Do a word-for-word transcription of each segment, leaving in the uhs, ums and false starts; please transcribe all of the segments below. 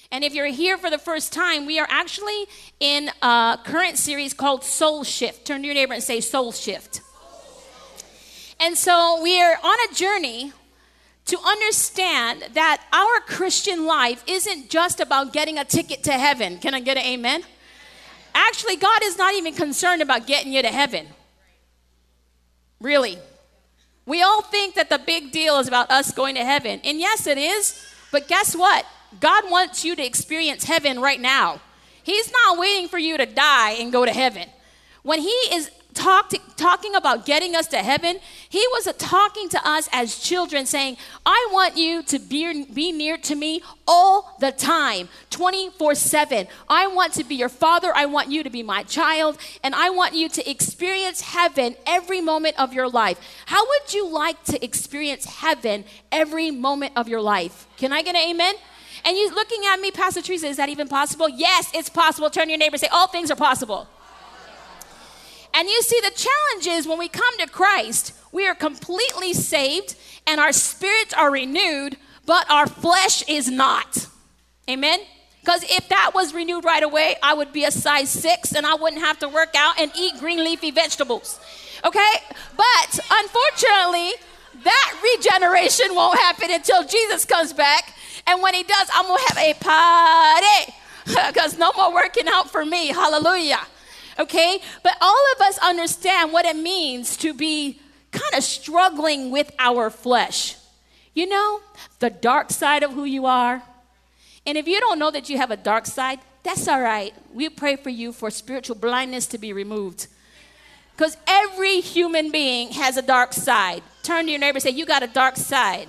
And if you're here for the first time, we are actually in a current series called Soul Shift. Turn to your neighbor and say Soul Shift. And so we are on a journey to understand that our Christian life isn't just about getting a ticket to heaven. Can I get an amen? Actually, God is not even concerned about getting you to heaven. Really. We all think that the big deal is about us going to heaven. And yes, it is. But guess what? God wants you to experience heaven right now. He's not waiting for you to die and go to heaven. When he is talk to, talking about getting us to heaven, he was uh, talking to us as children saying, I want you to be, be near to me all the time, twenty-four seven. I want to be your father. I want you to be my child. And I want you to experience heaven every moment of your life. How would you like to experience heaven every moment of your life? Can I get an amen? And you looking at me, Pastor Teresa, is that even possible? Yes, it's possible. Turn to your neighbor and say, all things are possible. And you see, the challenge is when we come to Christ, we are completely saved and our spirits are renewed, but our flesh is not. Amen? Because if that was renewed right away, I would be a size six and I wouldn't have to work out and eat green leafy vegetables. Okay? But unfortunately, that regeneration won't happen until Jesus comes back. And when he does, I'm going to have a party because no more working out for me. Hallelujah. Okay? But all of us understand what it means to be kind of struggling with our flesh. You know, the dark side of who you are. And if you don't know that you have a dark side, that's all right. We pray for you for spiritual blindness to be removed. Because every human being has a dark side. Turn to your neighbor and say, you got a dark side.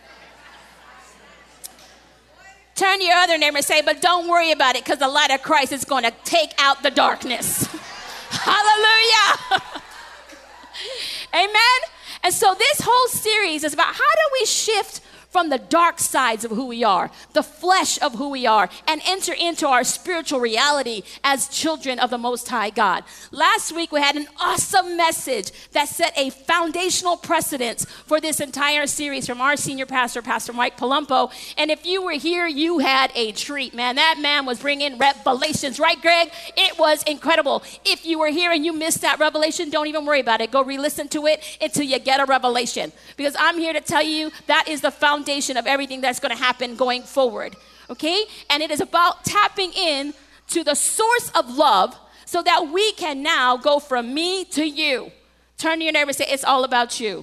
Turn to your other neighbor and say, but don't worry about it because the light of Christ is going to take out the darkness. Hallelujah. Amen. And so this whole series is about how do we shift from the dark sides of who we are, the flesh of who we are, and enter into our spiritual reality as children of the Most High God. Last week, we had an awesome message that set a foundational precedence for this entire series from our senior pastor, Pastor Mike Palumbo. And if you were here, you had a treat, man. That man was bringing revelations, right, Greg? It was incredible. If you were here and you missed that revelation, don't even worry about it. Go re-listen to it until you get a revelation. Because I'm here to tell you that is the foundation of everything that's going to happen going forward, okay? And it is about tapping in to the source of love so that we can now go from me to you. Turn to your neighbor and say, it's all about you.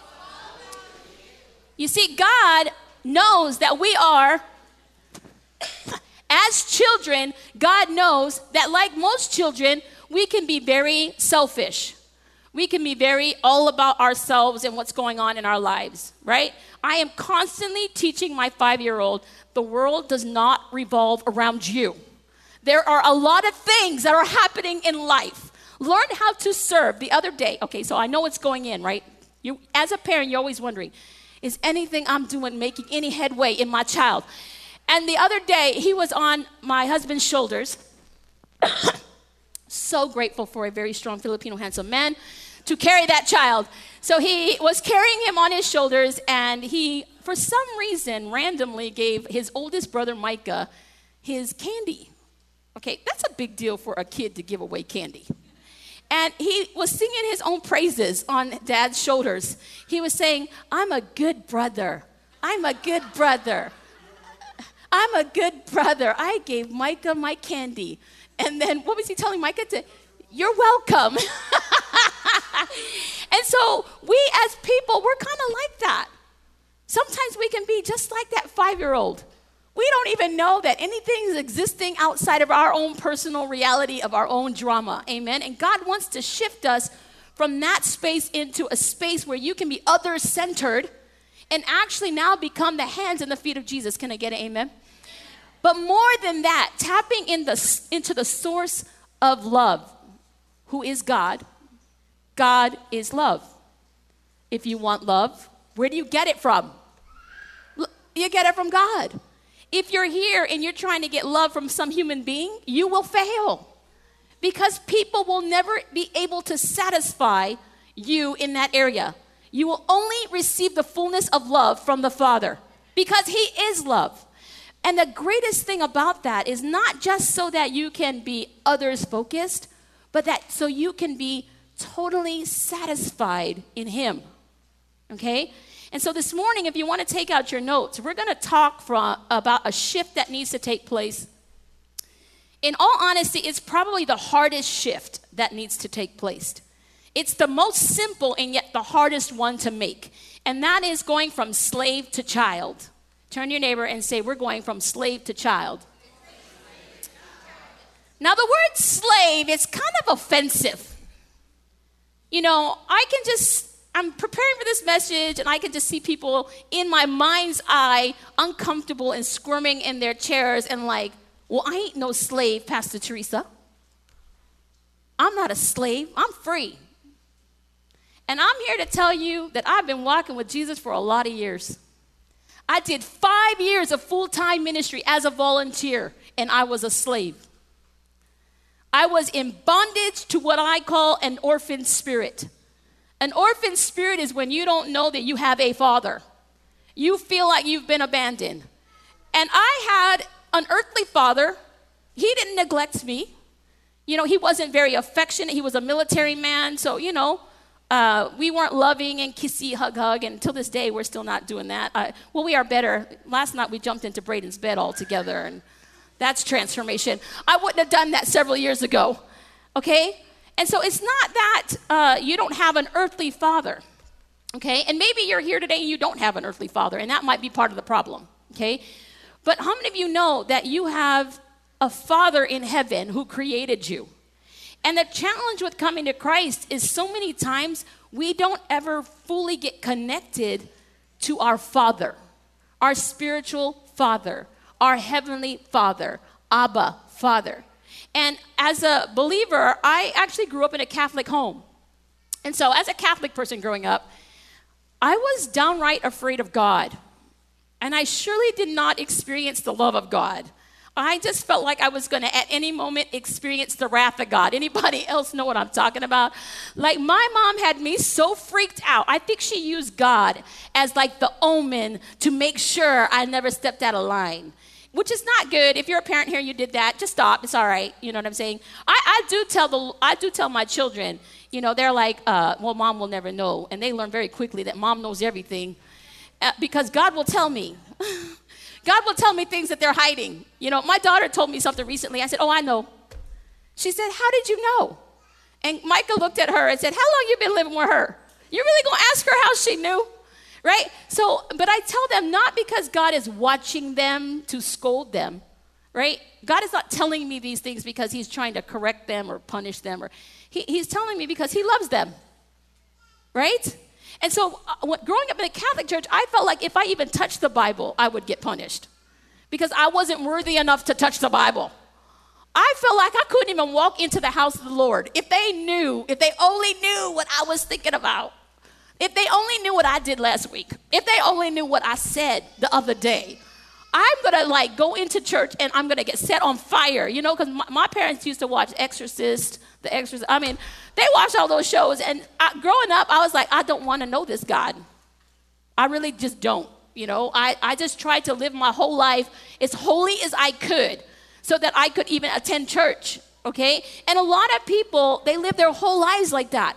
You see, God knows that we are, as children, God knows that like most children, we can be very selfish. We can be very all about ourselves and what's going on in our lives, right? I am constantly teaching my five-year-old, the world does not revolve around you. There are a lot of things that are happening in life. Learn how to serve. The other day, okay, so I know what's going in, right? You, as a parent, you're always wondering, is anything I'm doing making any headway in my child? And the other day, he was on my husband's shoulders. So grateful for a very strong Filipino handsome man to carry that child. So he was carrying him on his shoulders, and he, for some reason, randomly gave his oldest brother, Micah, his candy. Okay, that's a big deal for a kid to give away candy. And he was singing his own praises on Dad's shoulders. He was saying, I'm a good brother. I'm a good brother. I'm a good brother. I gave Micah my candy. And then what was he telling Micah to? You're welcome. And so we as people, we're kind of like that. Sometimes we can be just like that five-year-old. We don't even know that anything is existing outside of our own personal reality of our own drama. Amen. And God wants to shift us from that space into a space where you can be other-centered and actually now become the hands and the feet of Jesus. Can I get an amen? But more than that, tapping in the, into the source of love, who is God. God is love. If you want love, where do you get it from? You get it from God. If you're here and you're trying to get love from some human being, you will fail. Because people will never be able to satisfy you in that area. You will only receive the fullness of love from the Father. Because he is love. And the greatest thing about that is not just so that you can be others focused, but that so you can be totally satisfied in him. Okay? And so this morning, if you want to take out your notes, we're going to talk from, about a shift that needs to take place. In all honesty, it's probably the hardest shift that needs to take place. It's the most simple and yet the hardest one to make. And that is going from slave to child. Turn to your neighbor and say, we're going from slave to child. Now, the word slave is kind of offensive. You know, I can just, I'm preparing for this message, and I can just see people in my mind's eye uncomfortable and squirming in their chairs and like, well, I ain't no slave, Pastor Teresa. I'm not a slave. I'm free. And I'm here to tell you that I've been walking with Jesus for a lot of years. I did five years of full-time ministry as a volunteer, and I was a slave. I was in bondage to what I call an orphan spirit. An orphan spirit is when you don't know that you have a father. You feel like you've been abandoned. And I had an earthly father. He didn't neglect me. You know, he wasn't very affectionate. He was a military man, so, you know, Uh, we weren't loving and kissy, hug, hug, and till this day, we're still not doing that. Uh, well, we are better. Last night, we jumped into Braden's bed all together, and that's transformation. I wouldn't have done that several years ago, okay? And so it's not that uh, you don't have an earthly father, okay? And maybe you're here today and you don't have an earthly father, and that might be part of the problem, okay? But how many of you know that you have a father in heaven who created you? And the challenge with coming to Christ is so many times we don't ever fully get connected to our Father, our spiritual Father, our heavenly Father, Abba, Father. And as a believer, I actually grew up in a Catholic home. And so as a Catholic person growing up, I was downright afraid of God. And I surely did not experience the love of God. I just felt like I was going to, at any moment, experience the wrath of God. Anybody else know what I'm talking about? Like, my mom had me so freaked out. I think she used God as like the omen to make sure I never stepped out of line, which is not good. If you're a parent here and you did that, just stop. It's all right. You know what I'm saying? I, I do tell the I do tell my children, you know, they're like, uh, well, mom will never know. And they learn very quickly that mom knows everything uh, because God will tell me. God will tell me things that they're hiding. You know, my daughter told me something recently. I said, oh, I know. She said, how did you know? And Micah looked at her and said, how long you been living with her? You really going to ask her how she knew? Right? So, but I tell them not because God is watching them to scold them, right? God is not telling me these things because he's trying to correct them or punish them. or he, He's telling me because he loves them, right? And so uh, when, growing up in a Catholic church, I felt like if I even touched the Bible, I would get punished because I wasn't worthy enough to touch the Bible. I felt like I couldn't even walk into the house of the Lord. If they knew, if they only knew what I was thinking about, if they only knew what I did last week, if they only knew what I said the other day, I'm going to like go into church and I'm going to get set on fire, you know, because my, my parents used to watch Exorcist, The Exorcist. I mean, they watched all those shows. And I, growing up, I was like, I don't want to know this God. I really just don't, you know. I, I just tried to live my whole life as holy as I could so that I could even attend church, okay? And a lot of people, they live their whole lives like that.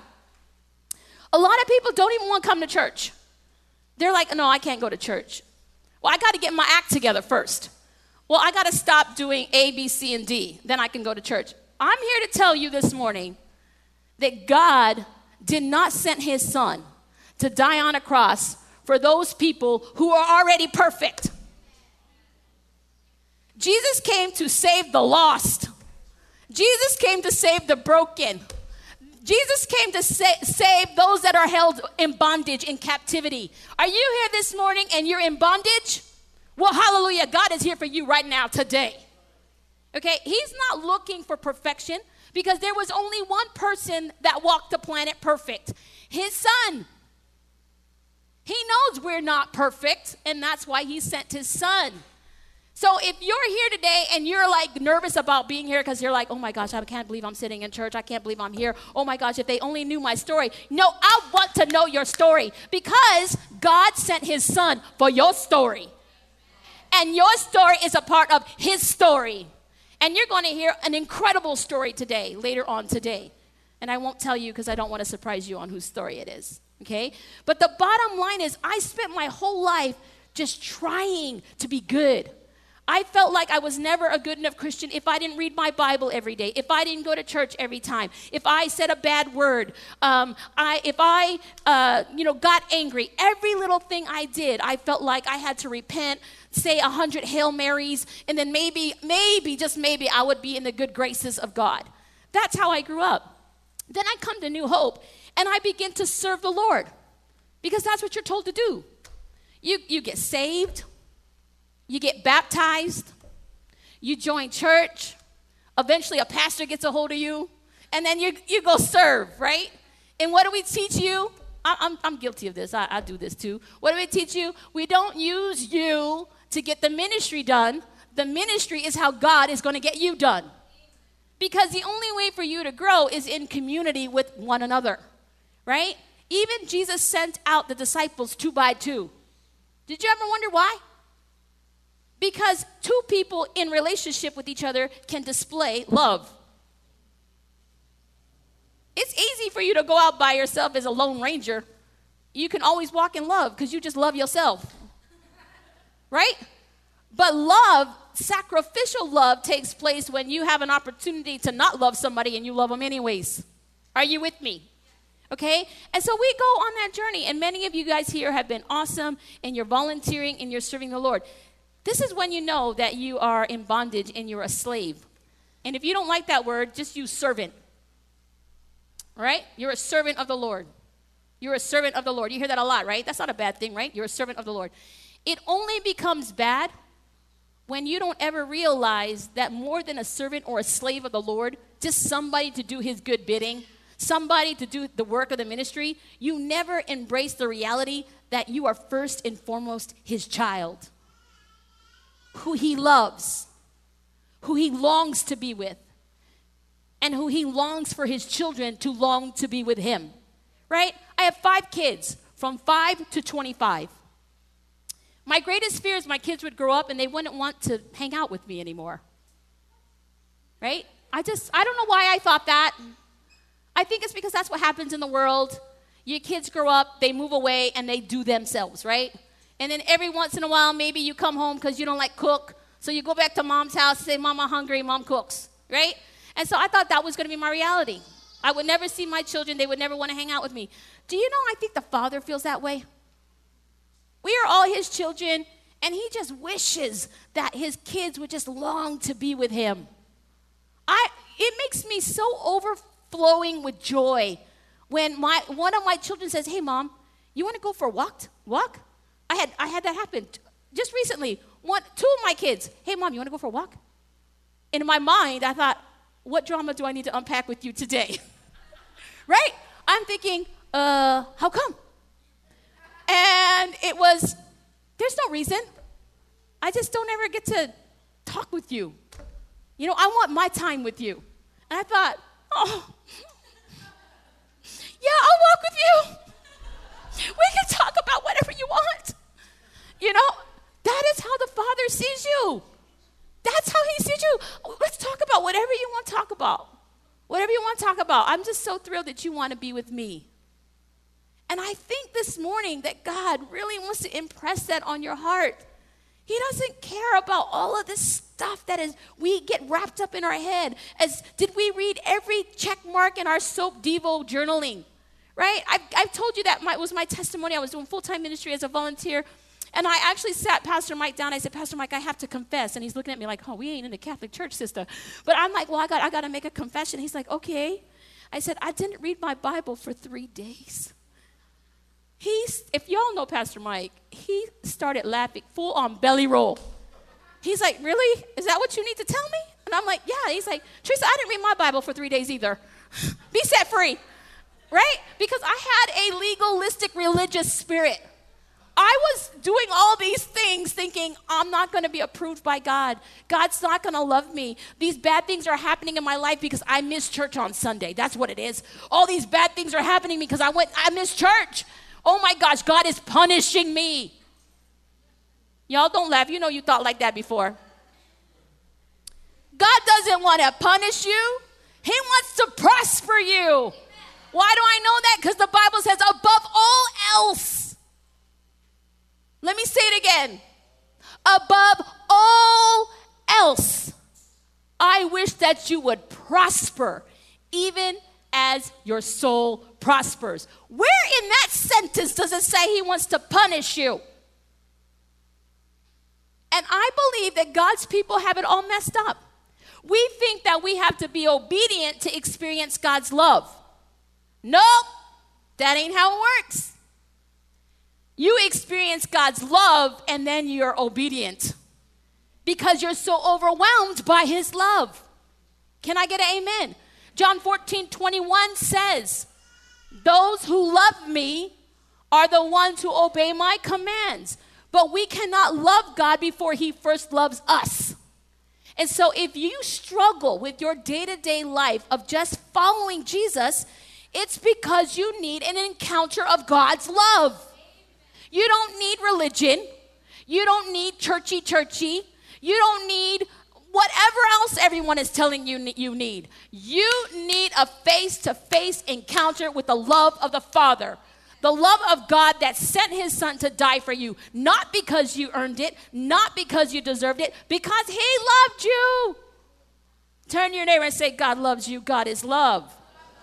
A lot of people don't even want to come to church. They're like, no, I can't go to church. Well, I got to get my act together first. Well, I got to stop doing A, B, C, and D. Then I can go to church. I'm here to tell you this morning that God did not send his son to die on a cross for those people who are already perfect. Jesus came to save the lost. Jesus came to save the broken. Jesus came to sa- save those that are held in bondage, in captivity. Are you here this morning and you're in bondage? Well, hallelujah, God is here for you right now, today. Okay, he's not looking for perfection because there was only one person that walked the planet perfect, his son. He knows we're not perfect, and that's why he sent his son. So if you're here today and you're like nervous about being here because you're like, oh my gosh, I can't believe I'm sitting in church. I can't believe I'm here. Oh my gosh, if they only knew my story. No, I want to know your story because God sent his son for your story. And your story is a part of his story. And you're going to hear an incredible story today, later on today. And I won't tell you because I don't want to surprise you on whose story it is, okay? But the bottom line is I spent my whole life just trying to be good. I felt like I was never a good enough Christian if I didn't read my Bible every day, if I didn't go to church every time, if I said a bad word, um, I, if I, uh, you know, got angry. Every little thing I did, I felt like I had to repent, say a hundred Hail Marys, and then maybe, maybe, just maybe, I would be in the good graces of God. That's how I grew up. Then I come to New Hope, and I begin to serve the Lord because that's what you're told to do. You, you get saved. You get baptized, you join church, eventually a pastor gets a hold of you, and then you you go serve, right? And what do we teach you? I, I'm, I'm guilty of this. I, I do this too. What do we teach you? We don't use you to get the ministry done. The ministry is how God is going to get you done. Because the only way for you to grow is in community with one another, right? Even Jesus sent out the disciples two by two. Did you ever wonder why? Because two people in relationship with each other can display love. It's easy for you to go out by yourself as a lone ranger. You can always walk in love because you just love yourself. Right? But love, sacrificial love, takes place when you have an opportunity to not love somebody and you love them anyways. Are you with me? Okay? And so we go on that journey. And many of you guys here have been awesome and you're volunteering and you're serving the Lord. This is when you know that you are in bondage and you're a slave. And if you don't like that word, just use servant. All right? You're a servant of the Lord. You're a servant of the Lord. You hear that a lot, right? That's not a bad thing, right? You're a servant of the Lord. It only becomes bad when you don't ever realize that more than a servant or a slave of the Lord, just somebody to do his good bidding, somebody to do the work of the ministry, you never embrace the reality that you are first and foremost his child, who he loves, who he longs to be with, and who he longs for his children to long to be with him, right? I have five kids, from five to twenty-five. My greatest fear is my kids would grow up and they wouldn't want to hang out with me anymore, right? I just, I don't know why I thought that. I think it's because that's what happens in the world. Your kids grow up, they move away, and they do themselves, right? And then every once in a while, maybe you come home because you don't like cook. So you go back to mom's house and say, Mom, I'm hungry, Mom cooks, right? And so I thought that was going to be my reality. I would never see my children. They would never want to hang out with me. Do you know I think the Father feels that way? We are all his children, and he just wishes that his kids would just long to be with him. I. It makes me so overflowing with joy when my one of my children says, hey, Mom, you want to go for a walk? Walk? I had I had that happen just recently. One, two of my kids, hey, Mom, you want to go for a walk? And in my mind, I thought, what drama do I need to unpack with you today? Right? I'm thinking, uh, how come? And it was, there's no reason. I just don't ever get to talk with you. You know, I want my time with you. And I thought, oh, yeah, I'll walk with you. We can talk about whatever you want. You know, that is how the Father sees you. That's how he sees you. Let's talk about whatever you want to talk about. Whatever you want to talk about. I'm just so thrilled that you want to be with me. And I think this morning that God really wants to impress that on your heart. He doesn't care about all of this stuff that is, we get wrapped up in our head. As did we read every check mark in our Soap Devo journaling? Right? I've, I've told you that my, was my testimony. I was doing full-time ministry as a volunteer. And I actually sat Pastor Mike down. I said, Pastor Mike, I have to confess. And he's looking at me like, oh, we ain't in the Catholic Church, sister. But I'm like, well, I got, I got to make a confession. He's like, okay. I said, I didn't read my Bible for three days. He's, if y'all know Pastor Mike, he started laughing full on belly roll. He's like, really? Is that what you need to tell me? And I'm like, yeah. He's like, Teresa, I didn't read my Bible for three days either. Be set free. Right? Because I had a legalistic religious spirit. I was doing all these things thinking, I'm not going to be approved by God. God's not going to love me. These bad things are happening in my life because I missed church on Sunday. That's what it is. All these bad things are happening because I went, I missed church. Oh my gosh, God is punishing me. Y'all don't laugh. You know you thought like that before. God doesn't want to punish you. He wants to prosper you. Why do I know that? Because the Bible says above all else. Let me say it again. Above all else, I wish that you would prosper, even as your soul prospers. Where in that sentence does it say he wants to punish you? And I believe that God's people have it all messed up. We think that we have to be obedient to experience God's love. Nope, that ain't how it works. You experience God's love and then you're obedient because you're so overwhelmed by his love. Can I get an amen? John fourteen twenty-one says, those who love me are the ones who obey my commands. But we cannot love God before he first loves us. And so if you struggle with your day-to-day life of just following Jesus, it's because you need an encounter of God's love. You don't need religion. You don't need churchy churchy. You don't need whatever else everyone is telling you you need. You need a face-to-face encounter with the love of the Father. The love of God that sent his son to die for you. Not because you earned it. Not because you deserved it. Because he loved you. Turn to your neighbor and say, God loves you. God is love.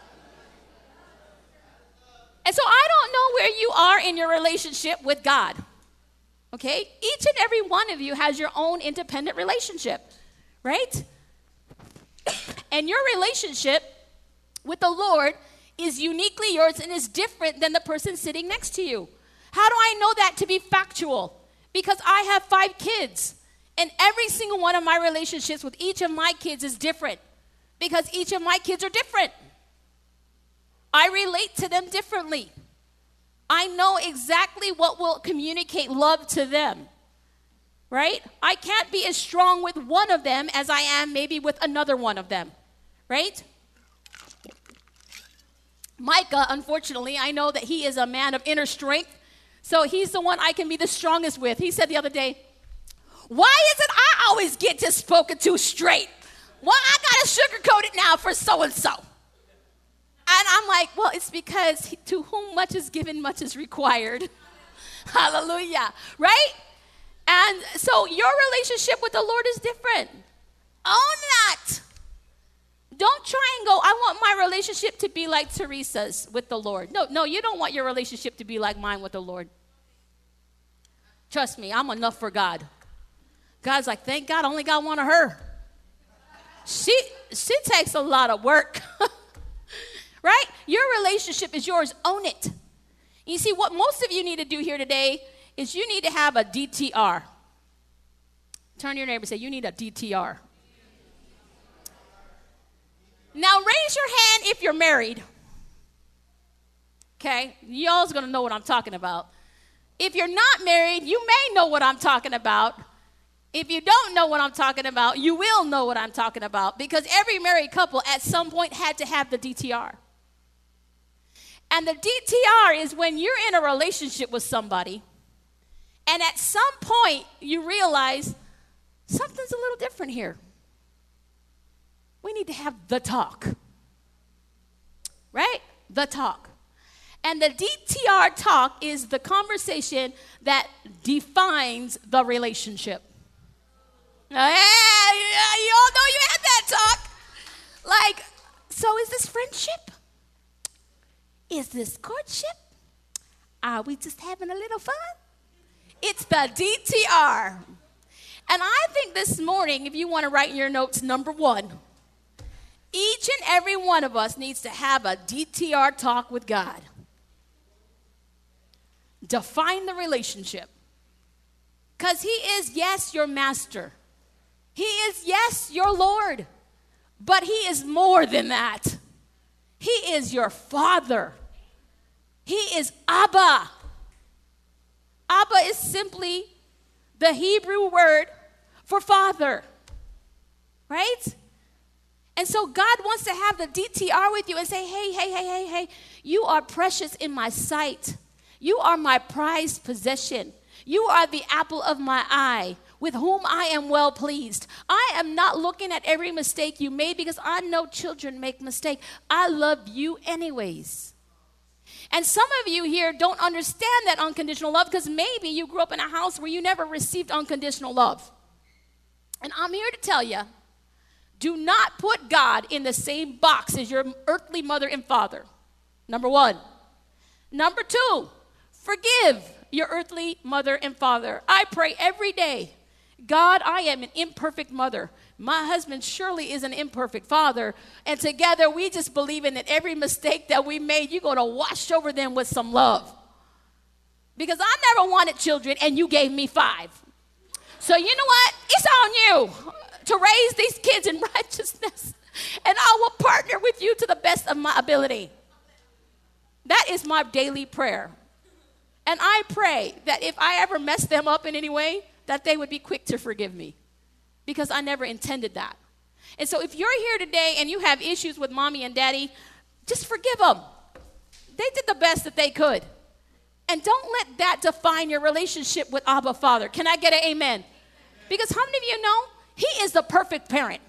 And so I don't know where you are in your relationship with God. Okay? Each and every one of you has your own independent relationship. Right? And your relationship with the Lord is uniquely yours and is different than the person sitting next to you. How do I know that to be factual? Because I have five kids, and every single one of my relationships with each of my kids is different because each of my kids are different. I relate to them differently. I know exactly what will communicate love to them, right? I can't be as strong with one of them as I am maybe with another one of them, right? Micah, unfortunately, I know that he is a man of inner strength, so he's the one I can be the strongest with. He said the other day, why is it I always get just spoken to straight? Well, I got to sugarcoat it now for so-and-so. And I'm like, well, it's because to whom much is given, much is required. Hallelujah, right? And so your relationship with the Lord is different. Own that. Don't try and go, I want my relationship to be like Teresa's with the Lord. No, no, you don't want your relationship to be like mine with the Lord. Trust me, I'm enough for God. God's like, thank God I only got one of her. She, she takes a lot of work. Right? Your relationship is yours. Own it. You see, what most of you need to do here today is you need to have a D T R. Turn to your neighbor and say, you need a D T R. Now, raise your hand if you're married. Okay? Y'all's going to know what I'm talking about. If you're not married, you may know what I'm talking about. If you don't know what I'm talking about, you will know what I'm talking about because every married couple at some point had to have the D T R. And the D T R is when you're in a relationship with somebody and at some point you realize something's a little different here. We need to have the talk. Right? The talk. And the D T R talk is the conversation that defines the relationship. Now, yeah, you all know you had that talk. Like, so is this friendship? Is this courtship? Are we just having a little fun? It's the D T R. And I think this morning, if you want to write in your notes, number one, each and every one of us needs to have a D T R talk with God. Define the relationship. Because he is, yes, your master. He is, yes, your Lord. But he is more than that. He is your Father. He is Abba. Abba is simply the Hebrew word for father. Right? And so God wants to have the D T R with you and say, hey, hey, hey, hey, hey, you are precious in my sight. You are my prized possession. You are the apple of my eye, with whom I am well pleased. I am not looking at every mistake you made because I know children make mistakes. I love you anyways. And some of you here don't understand that unconditional love because maybe you grew up in a house where you never received unconditional love. And I'm here to tell you, do not put God in the same box as your earthly mother and father. Number one. Number two, forgive your earthly mother and father. I pray every day, God, I am an imperfect mother. My husband surely is an imperfect father. And together we just believe in that every mistake that we made, you're going to wash over them with some love. Because I never wanted children and you gave me five. So you know what? It's on you to raise these kids in righteousness. And I will partner with you to the best of my ability. That is my daily prayer. And I pray that if I ever mess them up in any way, that they would be quick to forgive me. Because I never intended that. And so if you're here today and you have issues with mommy and daddy, just forgive them. They did the best that they could. And don't let that define your relationship with Abba Father. Can I get an amen? Because how many of you know he is the perfect parent?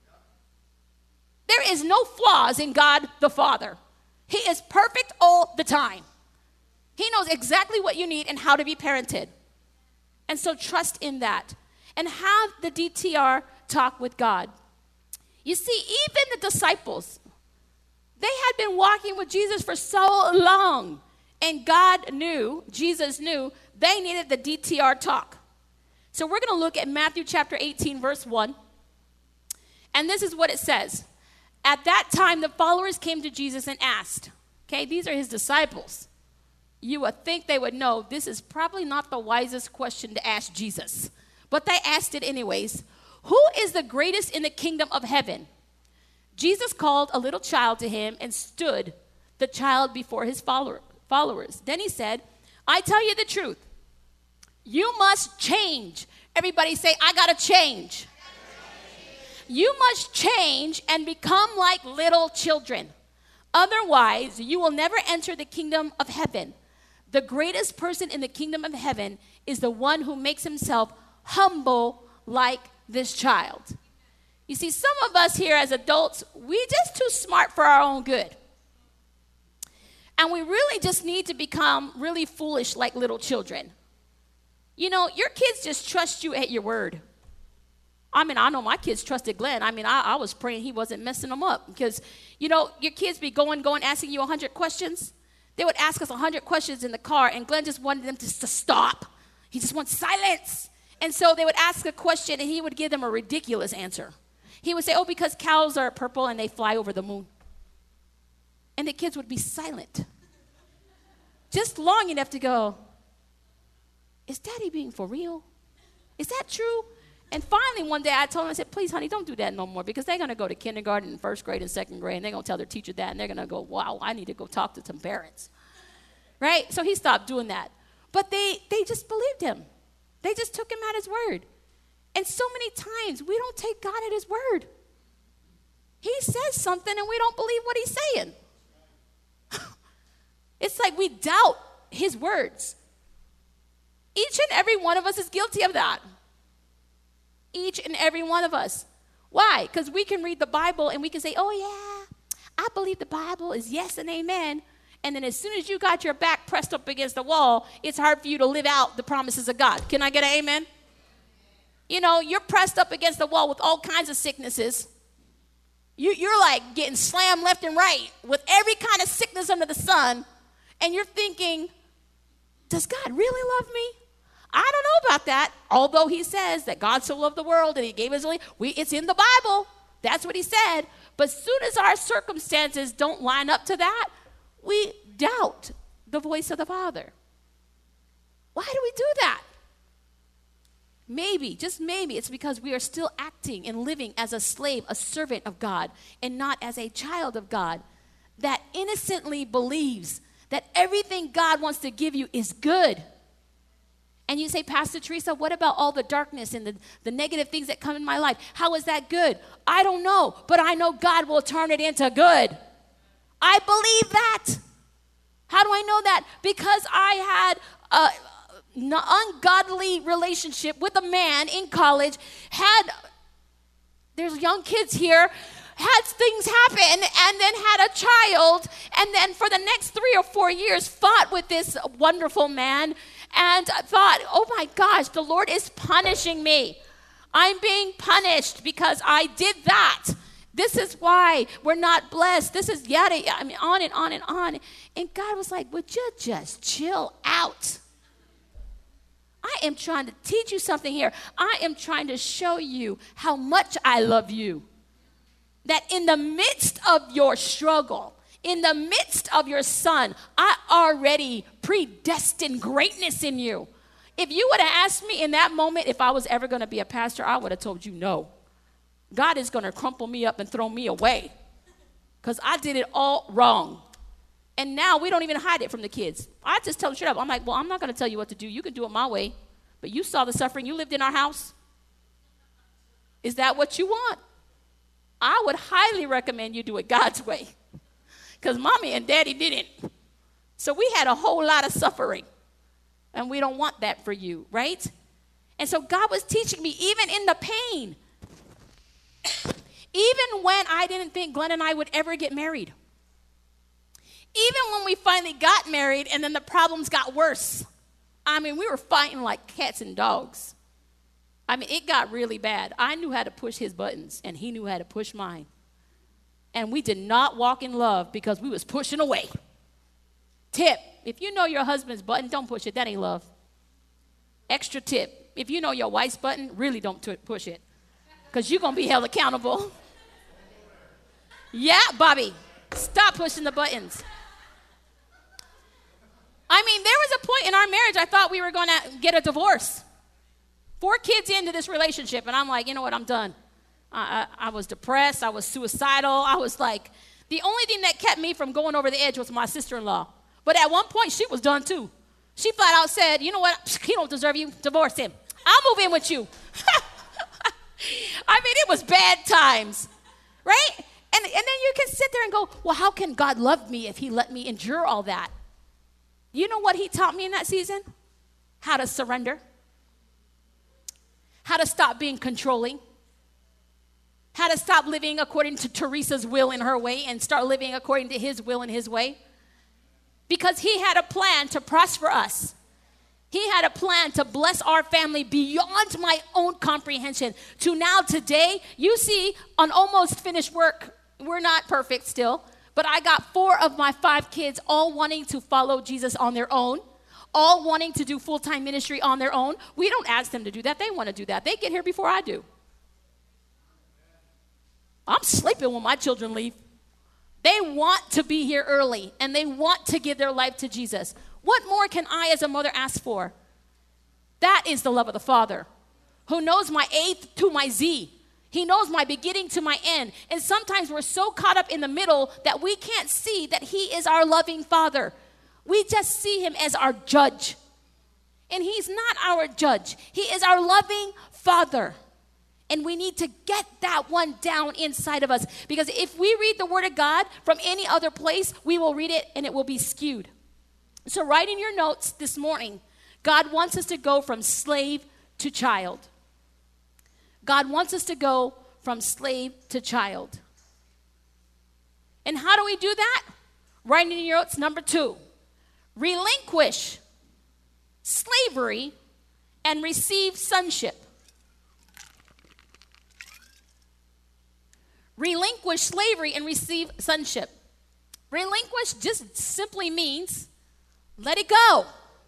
There is no flaws in God the Father. He is perfect all the time. He knows exactly what you need and how to be parented. And so trust in that. And have the D T R talk with God. You see, even the disciples, they had been walking with Jesus for so long. And God knew, Jesus knew, they needed the D T R talk. So we're going to look at Matthew chapter eighteen, verse one. And this is what it says. At that time, the followers came to Jesus and asked, okay, these are his disciples. You would think they would know this is probably not the wisest question to ask Jesus. But they asked it anyways. Who is the greatest in the kingdom of heaven? Jesus called a little child to him and stood the child before his follower, followers. Then he said, I tell you the truth. You must change. Everybody say, I got to change. You must change and become like little children. Otherwise, you will never enter the kingdom of heaven. The greatest person in the kingdom of heaven is the one who makes himself humble like this child. You see, some of us here as adults, we just too smart for our own good. And we really just need to become really foolish like little children. You know, your kids just trust you at your word. I mean, I know my kids trusted Glenn. I mean, I, I was praying he wasn't messing them up because, you know, your kids be going, going, asking you a hundred questions. They would ask us a hundred questions in the car, and Glenn just wanted them to, to stop. He just wants silence. And so they would ask a question, and he would give them a ridiculous answer. He would say, oh, because cows are purple and they fly over the moon. And the kids would be silent. Just long enough to go, is Daddy being for real? Is that true? And finally, one day I told him, I said, please, honey, don't do that no more because they're going to go to kindergarten and first grade and second grade, and they're going to tell their teacher that, and they're going to go, wow, I need to go talk to some parents. Right? So he stopped doing that. But they, they just believed him. They just took him at his word. And so many times, we don't take God at his word. He says something, and we don't believe what he's saying. It's like we doubt his words. Each and every one of us is guilty of that. Each and every one of us. Why? Because we can read the Bible and we can say, oh, yeah, I believe the Bible is yes and amen. And then as soon as you got your back pressed up against the wall, it's hard for you to live out the promises of God. Can I get an amen? You know, you're pressed up against the wall with all kinds of sicknesses. You, you're like getting slammed left and right with every kind of sickness under the sun. And you're thinking, does God really love me? I don't know about that. Although he says that God so loved the world and he gave his only, we, it's in the Bible. That's what he said. But as soon as our circumstances don't line up to that, we doubt the voice of the Father. Why do we do that? Maybe, just maybe, it's because we are still acting and living as a slave, a servant of God, and not as a child of God that innocently believes that everything God wants to give you is good. And you say, Pastor Teresa, what about all the darkness and the, the negative things that come in my life? How is that good? I don't know, but I know God will turn it into good. I believe that. How do I know that? Because I had uh, ungodly relationship with a man in college, had, there's young kids here, had things happen, and then had a child, and then for the next three or four years fought with this wonderful man, and thought, oh my gosh, the Lord is punishing me. I'm being punished because I did that. This is why we're not blessed. This is yada, I mean, on and on and on. And God was like, would you just chill out? I am trying to teach you something here. I am trying to show you how much I love you. That in the midst of your struggle, in the midst of your son, I already predestined greatness in you. If you would have asked me in that moment if I was ever going to be a pastor, I would have told you no. God is going to crumple me up and throw me away because I did it all wrong. And now we don't even hide it from the kids. I just tell them straight up. I'm like, well, I'm not going to tell you what to do. You can do it my way. But you saw the suffering. You lived in our house. Is that what you want? I would highly recommend you do it God's way because mommy and daddy didn't. So we had a whole lot of suffering. And we don't want that for you, right? And so God was teaching me, even in the pain, even when I didn't think Glenn and I would ever get married, even when we finally got married and then the problems got worse. I mean, we were fighting like cats and dogs. I mean, it got really bad. I knew how to push his buttons, and he knew how to push mine. And we did not walk in love because we was pushing away. Tip, if you know your husband's button, don't push it. That ain't love. Extra tip, if you know your wife's button, really don't t- push it because you're going to be held accountable. Yeah, Bobby, stop pushing the buttons. I mean, there was a point in our marriage I thought we were going to get a divorce. Four kids into this relationship, and I'm like, you know what, I'm done. I, I, I was depressed. I was suicidal. I was like, the only thing that kept me from going over the edge was my sister-in-law. But at one point, she was done too. She flat out said, you know what, he don't deserve you, divorce him. I'll move in with you. I mean, it was bad times, right? And, and then you can sit there and go, well, how can God love me if he let me endure all that? You know what he taught me in that season? How to surrender. How to stop being controlling. How to stop living according to Teresa's will in her way and start living according to his will in his way. Because he had a plan to prosper us. He had a plan to bless our family beyond my own comprehension. To now today, you see, on almost finished work, we're not perfect still, but I got four of my five kids all wanting to follow Jesus on their own, all wanting to do full-time ministry on their own. We don't ask them to do that. They want to do that. They get here before I do. I'm sleeping when my children leave. They want to be here early, and they want to give their life to Jesus. What more can I as a mother ask for? That is the love of the Father, who knows my A to my Z. He knows my beginning to my end. And sometimes we're so caught up in the middle that we can't see that he is our loving Father. We just see him as our judge. And he's not our judge. He is our loving Father. And we need to get that one down inside of us. Because if we read the Word of God from any other place, we will read it and it will be skewed. So write in your notes this morning, God wants us to go from slave to child. God wants us to go from slave to child. And how do we do that? Write in your notes, number two. Relinquish slavery and receive sonship. Relinquish slavery and receive sonship. Relinquish just simply means let it go.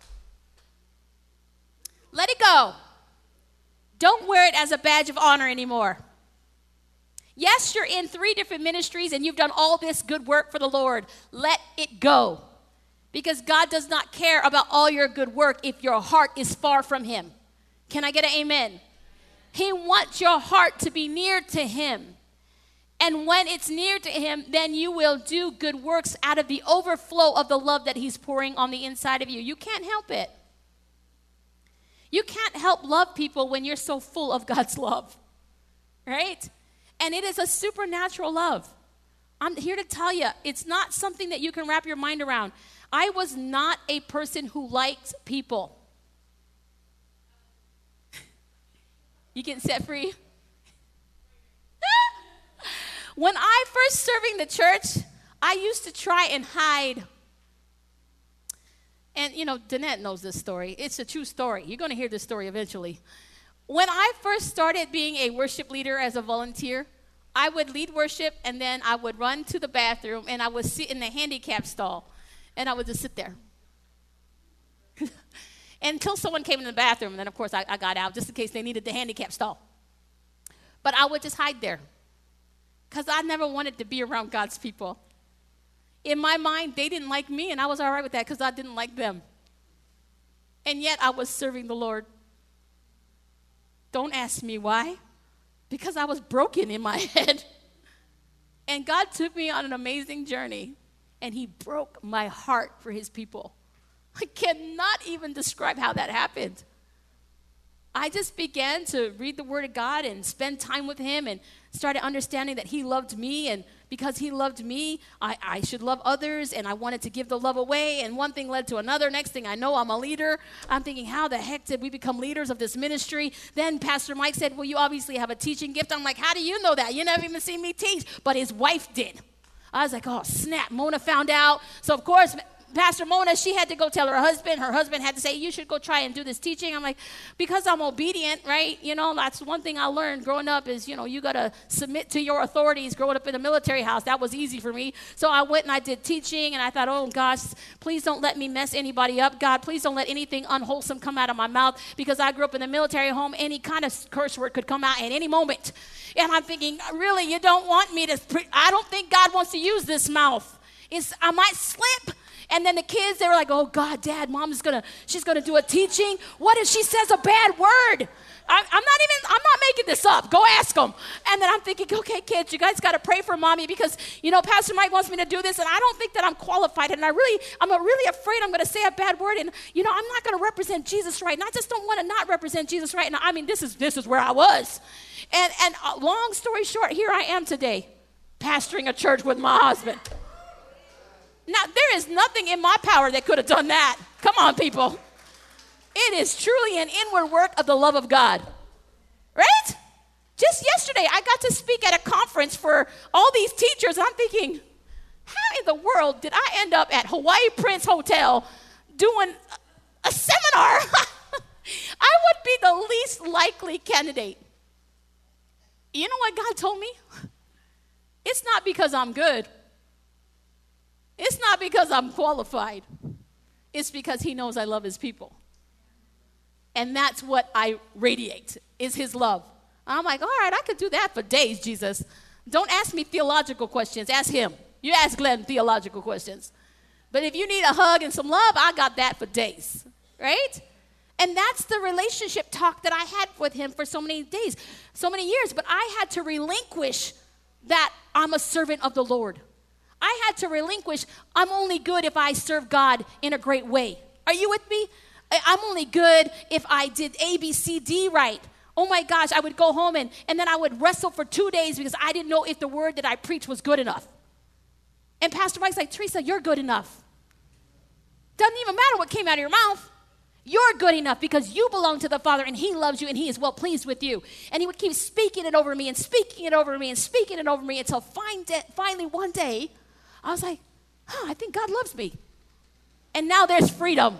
Let it go. Don't wear it as a badge of honor anymore. Yes, you're in three different ministries and you've done all this good work for the Lord. Let it go. Because God does not care about all your good work if your heart is far from him. Can I get an amen? He wants your heart to be near to him. And when it's near to him, then you will do good works out of the overflow of the love that he's pouring on the inside of you. You can't help it. You can't help love people when you're so full of God's love, right? And it is a supernatural love. I'm here to tell you, it's not something that you can wrap your mind around. I was not a person who liked people. You getting set free? When I first serving the church, I used to try and hide. And, you know, Danette knows this story. It's a true story. You're going to hear this story eventually. When I first started being a worship leader as a volunteer, I would lead worship, and then I would run to the bathroom, and I would sit in the handicap stall, and I would just sit there. Until someone came in the bathroom, and then, of course, I, I got out just in case they needed the handicap stall. But I would just hide there because I never wanted to be around God's people. In my mind, they didn't like me, and I was all right with that because I didn't like them. And yet, I was serving the Lord. Don't ask me why. Because I was broken in my head. And God took me on an amazing journey, and he broke my heart for his people. I cannot even describe how that happened. I just began to read the Word of God and spend time with him and started understanding that he loved me, and because he loved me, I, I should love others, and I wanted to give the love away, and one thing led to another. Next thing I know, I'm a leader. I'm thinking, how the heck did we become leaders of this ministry? Then Pastor Mike said, well, you obviously have a teaching gift. I'm like, how do you know that? You never even seen me teach. But his wife did. I was like, oh, snap. Mona found out. So, of course, Pastor Mona, she had to go tell her husband. Her husband had to say, you should go try and do this teaching. I'm like, because I'm obedient, right? You know, that's one thing I learned growing up is, you know, you got to submit to your authorities. Growing up in a military house, that was easy for me. So I went and I did teaching, and I thought, oh, gosh, please don't let me mess anybody up. God, please don't let anything unwholesome come out of my mouth, because I grew up in a military home. Any kind of curse word could come out at any moment. And I'm thinking, really, you don't want me to, pre- I don't think God wants to use this mouth. It's, I might slip. And then the kids, they were like, oh, God, Dad, Mom's going to, she's going to do a teaching. What if she says a bad word? I, I'm not even, I'm not making this up. Go ask them. And then I'm thinking, okay, kids, you guys got to pray for Mommy because, you know, Pastor Mike wants me to do this, and I don't think that I'm qualified. And I really, I'm really afraid I'm going to say a bad word. And, you know, I'm not going to represent Jesus right. And I just don't want to not represent Jesus right. And I mean, this is, this is where I was. And, and uh, long story short, here I am today, pastoring a church with my husband. Now, there is nothing in my power that could have done that. Come on, people. It is truly an inward work of the love of God. Right? Just yesterday, I got to speak at a conference for all these teachers. And I'm thinking, how in the world did I end up at Hawaii Prince Hotel doing a seminar? I would be the least likely candidate. You know what God told me? It's not because I'm good. It's not because I'm qualified. It's because he knows I love his people. And that's what I radiate, is his love. I'm like, all right, I could do that for days, Jesus. Don't ask me theological questions. Ask him. You ask Glenn theological questions. But if you need a hug and some love, I got that for days, right? And that's the relationship talk that I had with him for so many days, so many years. But I had to relinquish that I'm a servant of the Lord. I had to relinquish, I'm only good if I serve God in a great way. Are you with me? I'm only good if I did A, B, C, D right. Oh my gosh, I would go home and, and then I would wrestle for two days because I didn't know if the word that I preached was good enough. And Pastor Mike's like, Teresa, you're good enough. Doesn't even matter what came out of your mouth. You're good enough because you belong to the Father and he loves you and he is well pleased with you. And he would keep speaking it over me and speaking it over me and speaking it over me until finally one day, I was like, huh, I think God loves me. And now there's freedom.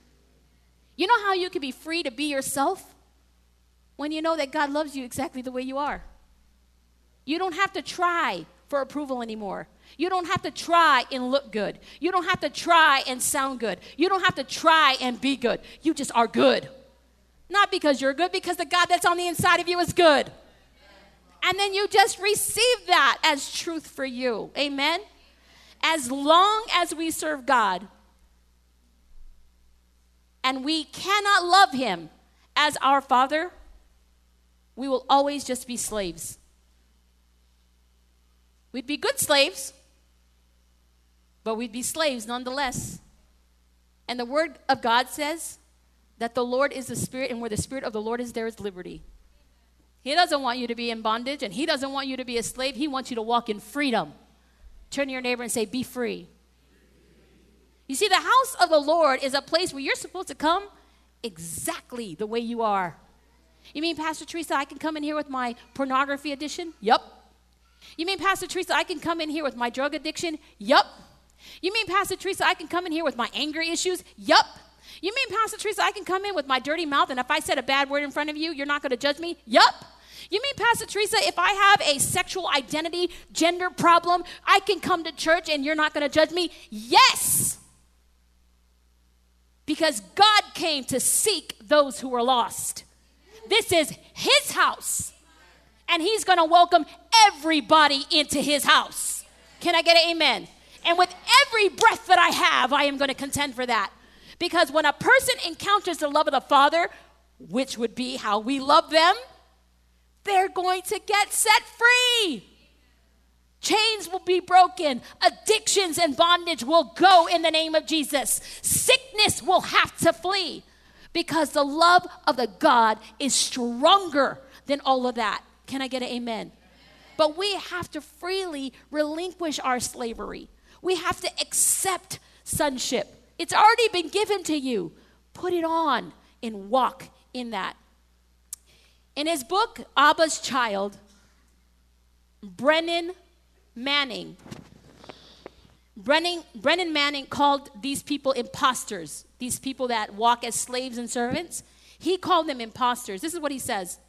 You know how you can be free to be yourself? When you know that God loves you exactly the way you are. You don't have to try for approval anymore. You don't have to try and look good. You don't have to try and sound good. You don't have to try and be good. You just are good. Not because you're good, because the God that's on the inside of you is good. And then you just receive that as truth for you. Amen? As long as we serve God and we cannot love him as our Father, we will always just be slaves. We'd be good slaves, but we'd be slaves nonetheless. And the word of God says that the Lord is the Spirit, and where the Spirit of the Lord is, there is liberty. He doesn't want you to be in bondage, and he doesn't want you to be a slave. He wants you to walk in freedom. Turn to your neighbor and say, be free. You see, the house of the Lord is a place where you're supposed to come exactly the way you are. You mean, Pastor Teresa, I can come in here with my pornography addiction? Yup. You mean, Pastor Teresa, I can come in here with my drug addiction? Yup. You mean, Pastor Teresa, I can come in here with my anger issues? Yup. You mean, Pastor Teresa, I can come in with my dirty mouth, and if I said a bad word in front of you, you're not going to judge me? Yup. You mean, Pastor Teresa, if I have a sexual identity, gender problem, I can come to church and you're not going to judge me? Yes. Because God came to seek those who were lost. This is his house. And he's going to welcome everybody into his house. Can I get an amen? And with every breath that I have, I am going to contend for that. Because when a person encounters the love of the Father, which would be how we love them, they're going to get set free. Chains will be broken. Addictions and bondage will go in the name of Jesus. Sickness will have to flee because the love of the God is stronger than all of that. Can I get an amen? But we have to freely relinquish our slavery. We have to accept sonship. It's already been given to you. Put it on and walk in that. In his book, Abba's Child, Brennan Manning, Brennan, Brennan Manning called these people imposters, these people that walk as slaves and servants. He called them imposters. This is what he says.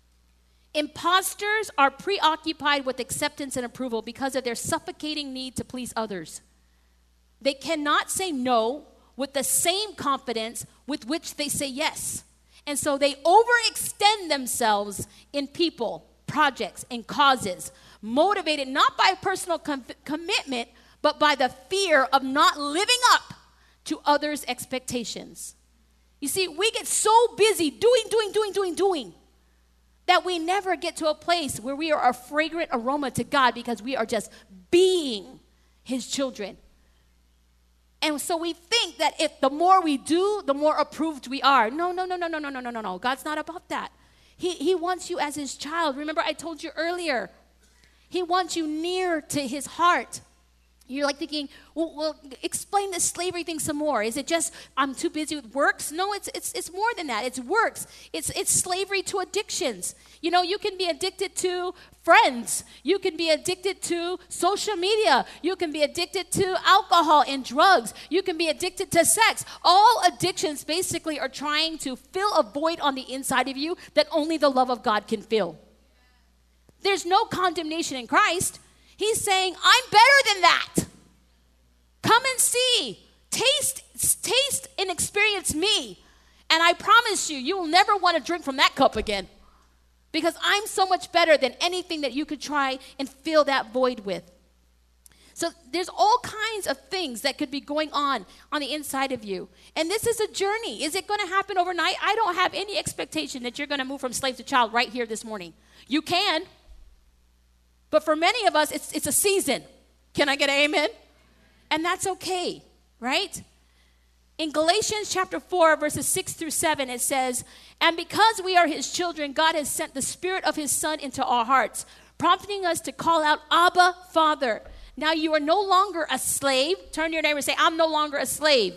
Imposters are preoccupied with acceptance and approval because of their suffocating need to please others. They cannot say no with the same confidence with which they say yes. And so they overextend themselves in people, projects, and causes, motivated not by personal com- commitment, but by the fear of not living up to others' expectations. You see, we get so busy doing, doing, doing, doing, doing, that we never get to a place where we are a fragrant aroma to God because we are just being his children. And so we think that if the more we do, the more approved we are. No, no, no, no, no, no, no, no, no, no. God's not about that. He, he wants you as his child. Remember, I told you earlier, he wants you near to his heart. You're like thinking, well, well, explain this slavery thing some more. Is it just I'm too busy with works? No, it's it's it's more than that. It's works. It's it's slavery to addictions. You know, you can be addicted to friends. You can be addicted to social media. You can be addicted to alcohol and drugs. You can be addicted to sex. All addictions basically are trying to fill a void on the inside of you that only the love of God can fill. There's no condemnation in Christ. He's saying, I'm better than that. Come and see. Taste, taste and experience me. And I promise you, you will never want to drink from that cup again. Because I'm so much better than anything that you could try and fill that void with. So there's all kinds of things that could be going on on the inside of you. And this is a journey. Is it going to happen overnight? I don't have any expectation that you're going to move from slave to child right here this morning. You can. But for many of us, it's it's a season. Can I get an amen? And that's okay, right? In Galatians chapter four, verses six through seven, it says, and because we are his children, God has sent the Spirit of his Son into our hearts, prompting us to call out, Abba, Father. Now you are no longer a slave. Turn to your neighbor and say, I'm no longer a slave,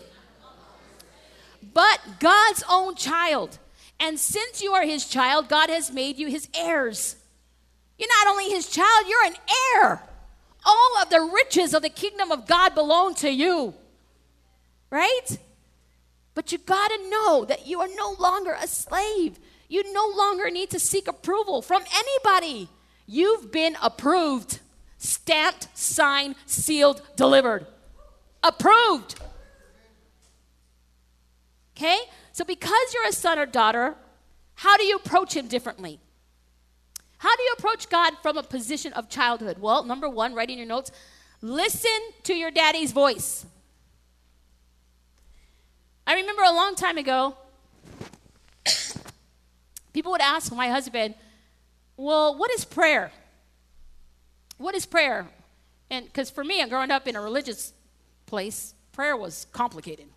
but God's own child. And since you are his child, God has made you his heirs. You're not only his child, you're an heir. All of the riches of the kingdom of God belong to you. Right? But you got to know that you are no longer a slave. You no longer need to seek approval from anybody. You've been approved. Stamped, signed, sealed, delivered. Approved. Okay? So because you're a son or daughter, how do you approach him differently? How do you approach God from a position of childhood? Well, number one, write in your notes, listen to your daddy's voice. I remember a long time ago, people would ask my husband, well, what is prayer? What is prayer? And because for me, growing up in a religious place, prayer was complicated.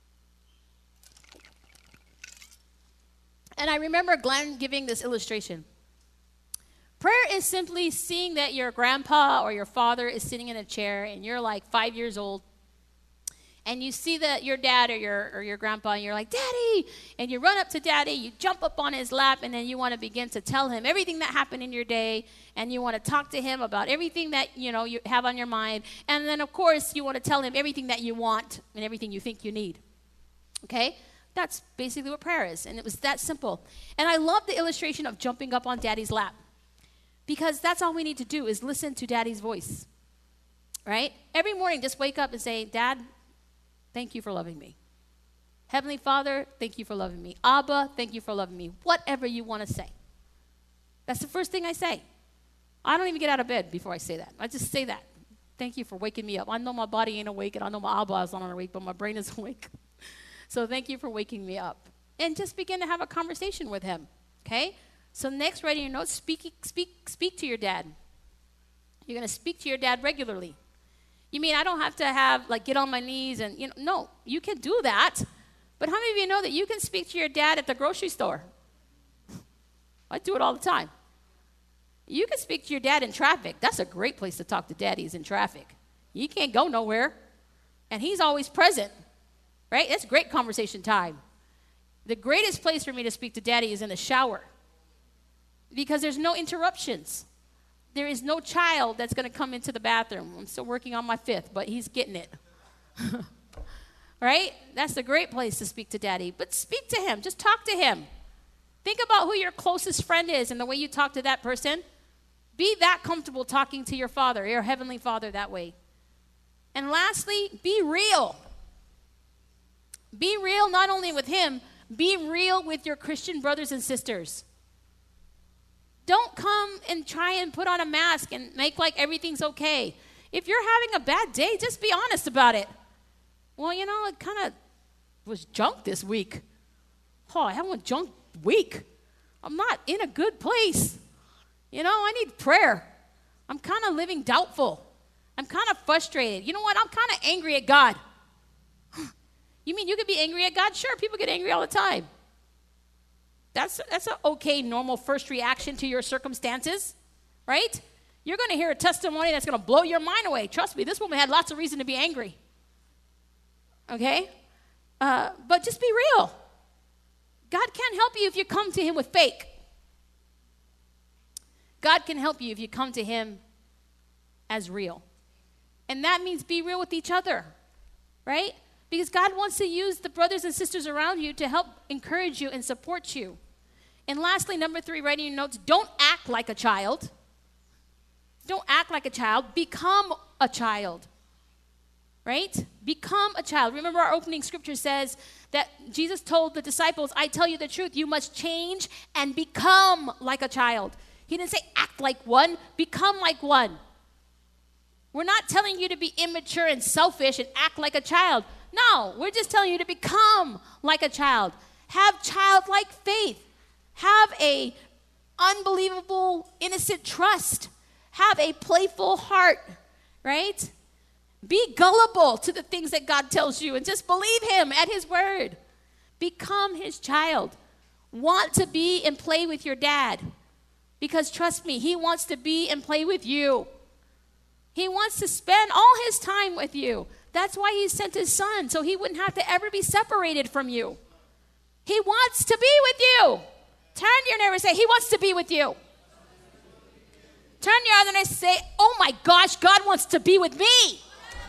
And I remember Glenn giving this illustration. Prayer is simply seeing that your grandpa or your father is sitting in a chair and you're like five years old and you see that your dad or your or your grandpa, and you're like, Daddy, and you run up to Daddy, you jump up on his lap, and then you want to begin to tell him everything that happened in your day, and you want to talk to him about everything that, you know, you have on your mind, and then, of course, you want to tell him everything that you want and everything you think you need, okay? That's basically what prayer is, and it was that simple. And I love the illustration of jumping up on Daddy's lap, because that's all we need to do is listen to Daddy's voice, right? Every morning, just wake up and say, Dad, thank you for loving me. Heavenly Father, thank you for loving me. Abba, thank you for loving me. Whatever you want to say. That's the first thing I say. I don't even get out of bed before I say that. I just say that. Thank you for waking me up. I know my body ain't awake, and I know my Abba is not awake, but my brain is awake. So thank you for waking me up. And just begin to have a conversation with him, okay? So next, write in your notes, speak, speak, speak to your dad. You're going to speak to your dad regularly. You mean I don't have to have, like, get on my knees and, you know, no, you can do that. But how many of you know that you can speak to your dad at the grocery store? I do it all the time. You can speak to your dad in traffic. That's a great place to talk to daddies in traffic. You can't go nowhere. And he's always present, right? That's great conversation time. The greatest place for me to speak to Daddy is in the shower, because there's no interruptions. There is no child that's going to come into the bathroom. I'm still working on my fifth, but he's getting it. Right? That's a great place to speak to Daddy. But speak to him. Just talk to him. Think about who your closest friend is and the way you talk to that person. Be that comfortable talking to your Father, your Heavenly Father, that way. And lastly, be real. Be real not only with him, be real with your Christian brothers and sisters. Don't come and try and put on a mask and make like everything's okay. If you're having a bad day, just be honest about it. Well, you know, it kind of was junk this week. Oh, I had one junk week. I'm not in a good place. You know, I need prayer. I'm kind of living doubtful. I'm kind of frustrated. You know what? I'm kind of angry at God. You mean you could be angry at God? Sure, people get angry all the time. That's that's an okay, normal first reaction to your circumstances, right? You're going to hear a testimony that's going to blow your mind away. Trust me, this woman had lots of reason to be angry. Okay? Uh, but just be real. God can't help you if you come to him with fake. God can help you if you come to him as real. And that means be real with each other, right? Because God wants to use the brothers and sisters around you to help encourage you and support you. And lastly, number three, writing your notes, don't act like a child. Don't act like a child. Become a child. Right? Become a child. Remember our opening scripture says that Jesus told the disciples, I tell you the truth, you must change and become like a child. He didn't say act like one, become like one. We're not telling you to be immature and selfish and act like a child. No, we're just telling you to become like a child. Have childlike faith. Have a unbelievable, innocent trust. Have a playful heart, right? Be gullible to the things that God tells you and just believe him at his word. Become his child. Want to be and play with your dad. Because trust me, he wants to be and play with you. He wants to spend all his time with you. That's why he sent his son, so he wouldn't have to ever be separated from you. He wants to be with you. Turn to your neighbor and say, he wants to be with you. Turn to your other neighbor and say, oh my gosh, God wants to be with me.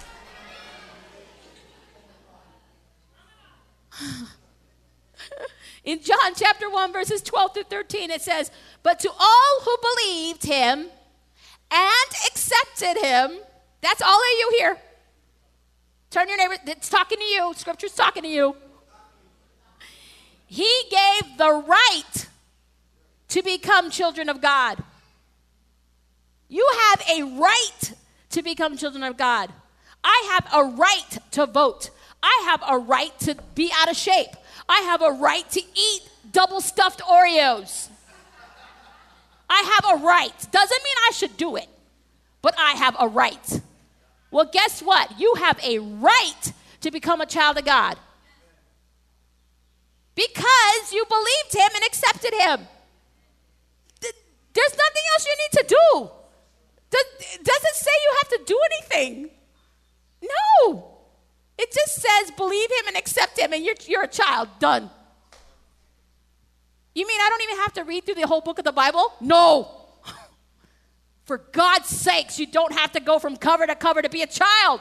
In John chapter one, verses twelve through thirteen, it says, but to all who believed him and accepted him, that's all of you here. Turn to your neighbor, it's talking to you. Scripture's talking to you. He gave the right to become children of God. You have a right to become children of God. I have a right to vote. I have a right to be out of shape. I have a right to eat double stuffed Oreos. I have a right. Doesn't mean I should do it, but I have a right. Well, guess what? You have a right to become a child of God because you believed him and accepted him. There's nothing else you need to do. Does it say you have to do anything? No. It just says believe him and accept him, and you're, you're a child. Done. You mean I don't even have to read through the whole book of the Bible? No. For God's sakes, you don't have to go from cover to cover to be a child.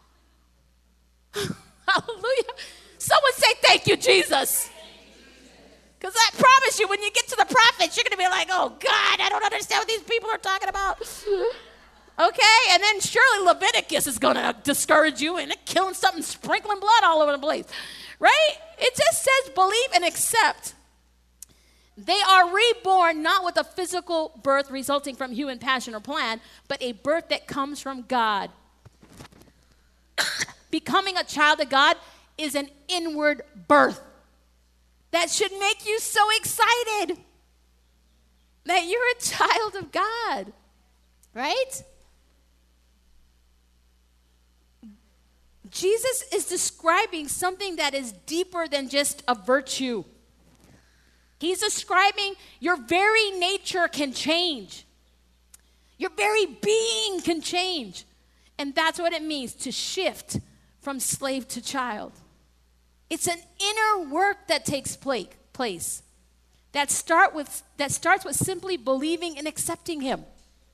Hallelujah. Someone say thank you, Jesus. Because I promise you, when you get to the prophets, you're going to be like, oh, God, I don't understand what these people are talking about. Okay? And then surely Leviticus is going to discourage you and killing something, sprinkling blood all over the place. Right? It just says believe and accept. They are reborn not with a physical birth resulting from human passion or plan, but a birth that comes from God. Becoming a child of God is an inward birth. That should make you so excited that you're a child of God, right? Jesus is describing something that is deeper than just a virtue. He's describing your very nature can change. Your very being can change. And that's what it means to shift from slave to child. It's an inner work that takes place that start with that starts with simply believing and accepting him.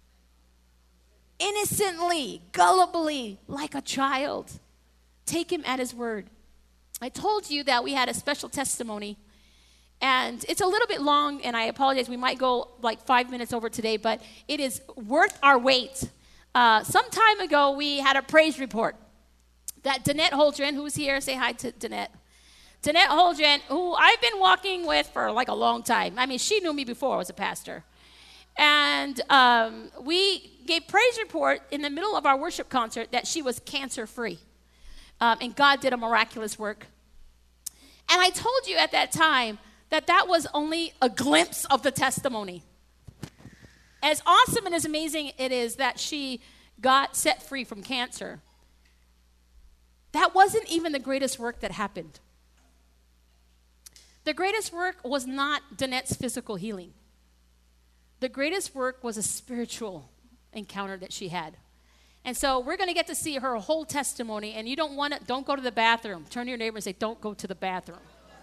Innocently, gullibly, like a child. Take him at his word. I told you that we had a special testimony, and it's a little bit long, and I apologize. We might go like five minutes over today, but it is worth our wait. Uh, some time ago, we had a praise report that Danette Holdren, who's here, say hi to Danette. Danette Holdren, who I've been walking with for like a long time. I mean, she knew me before I was a pastor. And um, we gave praise report in the middle of our worship concert that she was cancer-free. Um, and God did a miraculous work. And I told you at that time that that was only a glimpse of the testimony. As awesome and as amazing it is that she got set free from cancer, that wasn't even the greatest work that happened. The greatest work was not Danette's physical healing. The greatest work was a spiritual encounter that she had. And so we're going to get to see her whole testimony, and you don't want to, don't go to the bathroom. Turn to your neighbor and say, don't go to the bathroom.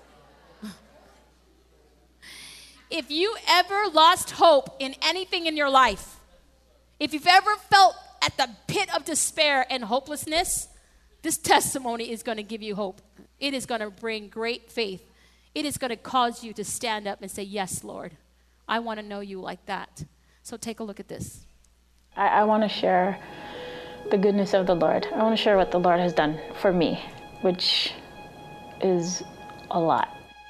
If you ever lost hope in anything in your life, if you've ever felt at the pit of despair and hopelessness, this testimony is going to give you hope. It is going to bring great faith. It is going to cause you to stand up and say, yes, Lord, I want to know you like that. So take a look at this. I, I want to share the goodness of the Lord. I want to share what the Lord has done for me, which is a lot.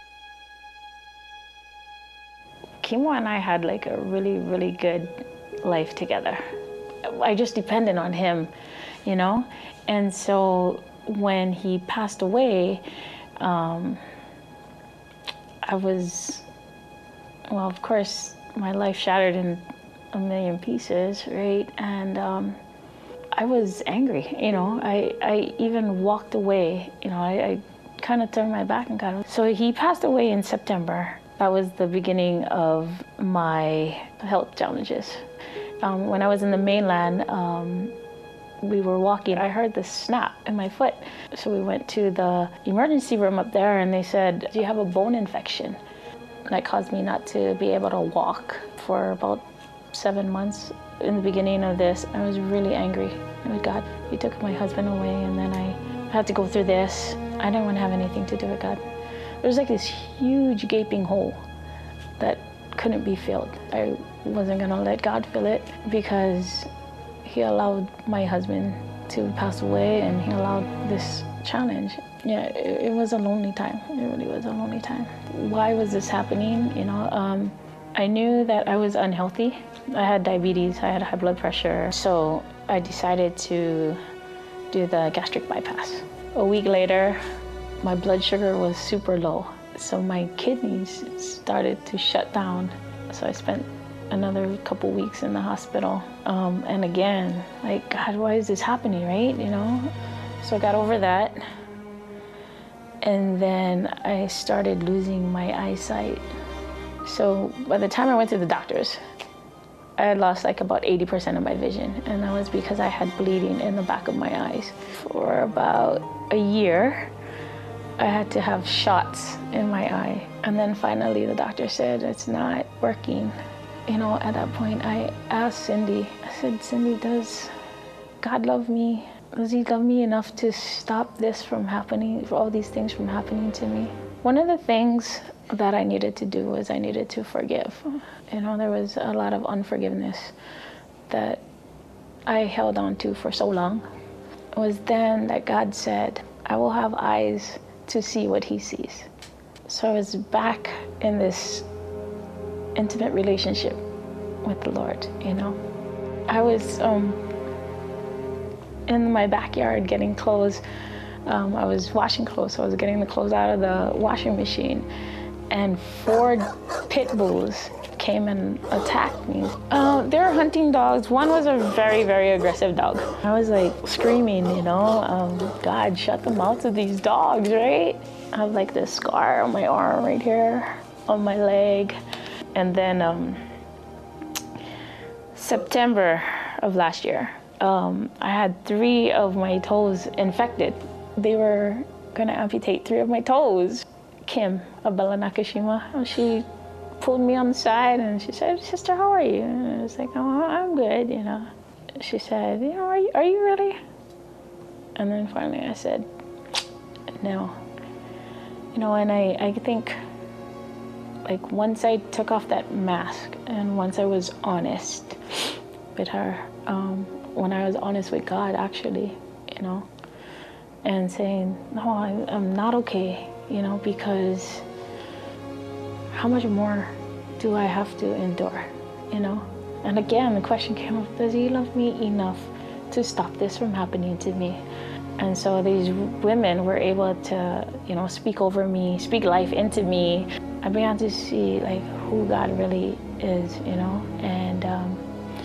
Kimo and I had like a really, really good life together. I just depended on him, you know? And so when he passed away, um, I was, well, of course, my life shattered in a million pieces, right? And um, I was angry, you know. I, I even walked away, you know, I, I kind of turned my back on God. So he passed away in September. That was the beginning of my health challenges. Um, when I was in the mainland, um, we were walking. I heard this snap in my foot. So we went to the emergency room up there, and they said, do you have a bone infection? That caused me not to be able to walk for about seven months. In the beginning of this, I was really angry with God. He took my husband away, and then I had to go through this. I didn't want to have anything to do with God. There was like this huge gaping hole that couldn't be filled. I wasn't gonna let God fill it because he allowed my husband to pass away, and he allowed this challenge. Yeah, it, it was a lonely time. It really was a lonely time. Why was this happening? You know, um, I knew that I was unhealthy. I had diabetes, I had high blood pressure. So I decided to do the gastric bypass. A week later, my blood sugar was super low. So my kidneys started to shut down. So I spent another couple weeks in the hospital. Um, and again, like, God, why is this happening, right? You know? So I got over that. And then I started losing my eyesight. So by the time I went to the doctors, I had lost like about eighty percent of my vision, and that was because I had bleeding in the back of my eyes. For about a year, I had to have shots in my eye. And then finally the doctor said, it's not working. You know, at that point I asked Cindy, I said, Cindy, does God love me? Does he love me enough to stop this from happening, for all these things from happening to me? One of the things that I needed to do was I needed to forgive. You know, there was a lot of unforgiveness that I held on to for so long. It was then that God said, I will have eyes to see what he sees. So I was back in this intimate relationship with the Lord, you know. I was um, in my backyard getting clothes. Um, I was washing clothes, so I was getting the clothes out of the washing machine, and four pit bulls came and attacked me. Uh, they were hunting dogs. One was a very, very aggressive dog. I was like screaming, you know, um, God, shut the mouths of these dogs, right? I have like this scar on my arm right here, on my leg. And then um, September of last year, um, I had three of my toes infected. They were gonna amputate three of my toes. Kim of Bella Nakashima, she pulled me on the side and she said, sister, how are you? And I was like, oh, I'm good, you know. She said, you know, are you, are you really? And then finally I said, no. You know, and I, I think, like, once I took off that mask and once I was honest with her, um, when I was honest with God, actually, you know, and saying, no, I, I'm not okay, you know, because how much more do I have to endure, you know? And again, the question came up, does he love me enough to stop this from happening to me? And so these women were able to, you know, speak over me, speak life into me. I began to see, like, who God really is, you know? And um,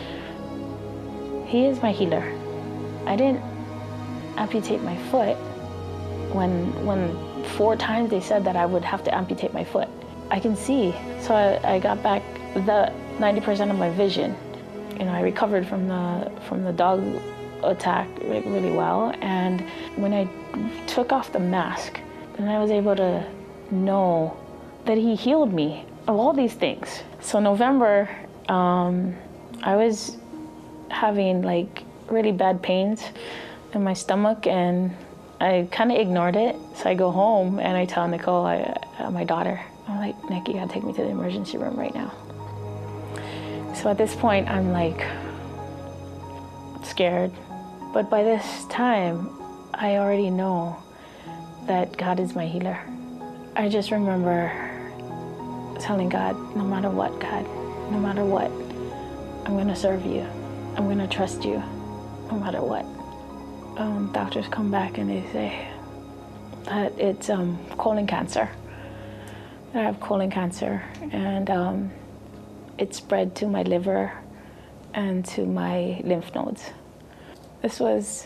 he is my healer. I didn't amputate my foot when, when four times they said that I would have to amputate my foot. I can see. So I, I got back the ninety percent of my vision. You know, I recovered from the from the dog attack like, really well. And when I took off the mask, then I was able to know that he healed me of all these things. So November, um, I was having like really bad pains in my stomach, and I kind of ignored it. So I go home and I tell Nicole, I, uh, my daughter, I'm like, Nick, you gotta take me to the emergency room right now. So at this point, I'm like scared. But by this time, I already know that God is my healer. I just remember telling God, no matter what, God, no matter what, I'm gonna serve you. I'm gonna trust you, no matter what. Um, doctors come back and they say that it's um, colon cancer. I have colon cancer, and um, it spread to my liver and to my lymph nodes. This was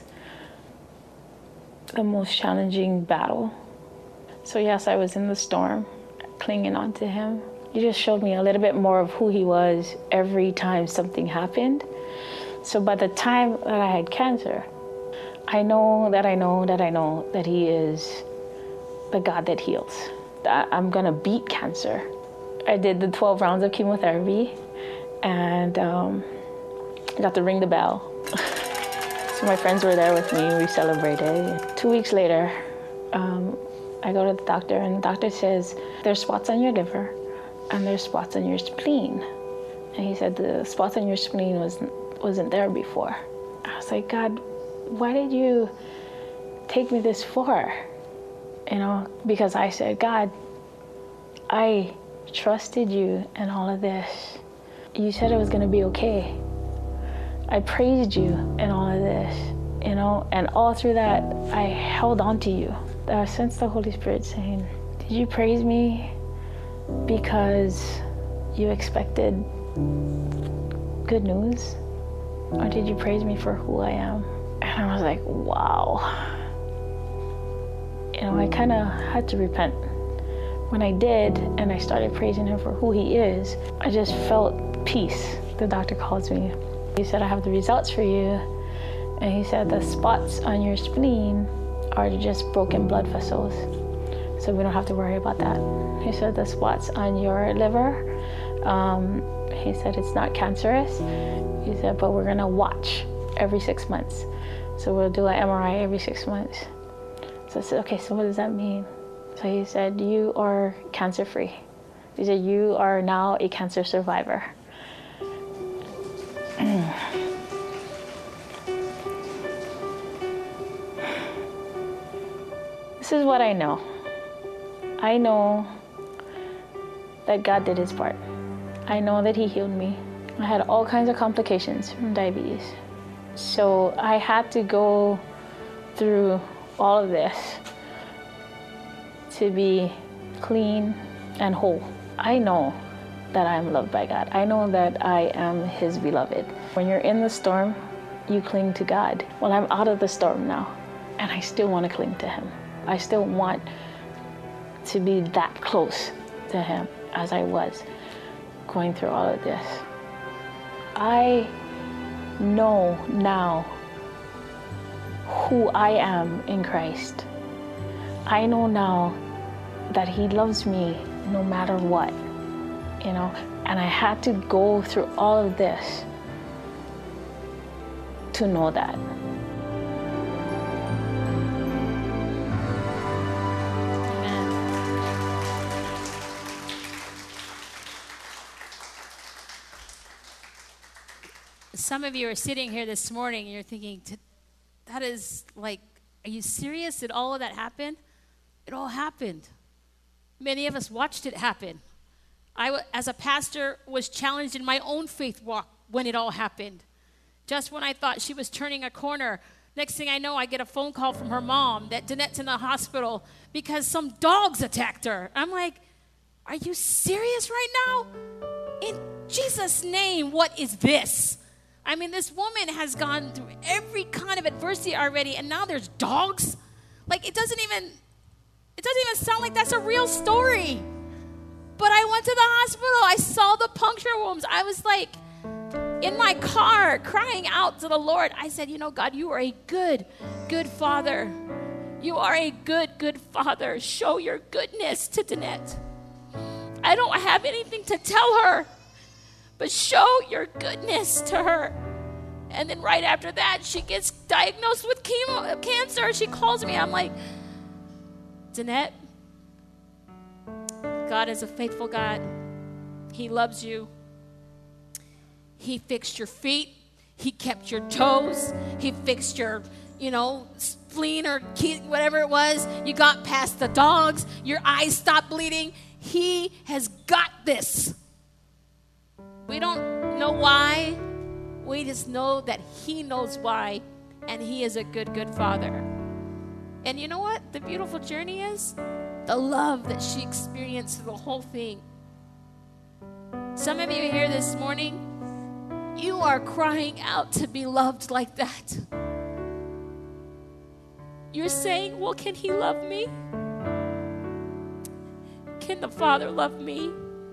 the most challenging battle. So yes, I was in the storm, clinging on to him. He just showed me a little bit more of who he was every time something happened. So by the time that I had cancer, I know that I know that I know that he is the God that heals. I'm gonna beat cancer. I did the twelve rounds of chemotherapy, and um, I got to ring the bell. So my friends were there with me, we celebrated. Two weeks later, um, I go to the doctor, and the doctor says, there's spots on your liver, and there's spots on your spleen. And he said, the spots on your spleen was, wasn't there before. I was like, God, why did you take me this far? You know, because I said, God, I trusted you in all of this. You said it was gonna be okay. I praised you in all of this, you know, and all through that, I held on to you. I sensed the Holy Spirit saying, did you praise me because you expected good news? Or did you praise me for who I am? And I was like, wow. You know, I kind of had to repent. When I did, and I started praising him for who he is, I just felt peace. the doctor calls me. He said, I have the results for you. And he said, the spots on your spleen are just broken blood vessels. So we don't have to worry about that. He said, the spots on your liver, um, he said, it's not cancerous. He said, but we're gonna watch every six months. So we'll do an M R I every six months. So I said, okay, so what does that mean? So he said, you are cancer-free. He said, you are now a cancer survivor. This is what I know. I know that God did his part. I know that he healed me. I had all kinds of complications from diabetes. So I had to go through all of this to be clean and whole. I know that I'm loved by God. I know that I am his beloved. When you're in the storm, you cling to God. Well, I'm out of the storm now, and I still want to cling to him. I still want to be that close to him as I was going through all of this. I know now who I am in Christ. I know now that he loves me no matter what, you know, and I had to go through all of this to know that. Some of you are sitting here this morning and you're thinking, that is like, are you serious? Did all of that happen? It all happened. Many of us watched it happen. I, as a pastor, was challenged in my own faith walk when it all happened. Just when I thought she was turning a corner, next thing I know, I get a phone call from her mom that Danette's in the hospital because some dogs attacked her. I'm like, are you serious right now? In Jesus' name, what is this? I mean, this woman has gone through every kind of adversity already, and now there's dogs? Like, it doesn't even, it doesn't even sound like that's a real story. But I went to the hospital. I saw the puncture wounds. I was like in my car crying out to the Lord. I said, you know, God, you are a good, good father. You are a good, good father. Show your goodness to Danette. I don't have anything to tell her, but show your goodness to her. And then right after that, she gets diagnosed with chemo, cancer. She calls me. I'm like, Danette, God is a faithful God. He loves you. He fixed your feet. He kept your toes. He fixed your, you know, spleen or key, whatever it was. You got past the dogs. Your eyes stopped bleeding. He has got this. We don't know why. We just know that he knows why, and he is a good, good father. And you know what the beautiful journey is? The love that she experienced through the whole thing. Some of you here this morning, you are crying out to be loved like that. You're saying, well, can he love me? Can the Father love me?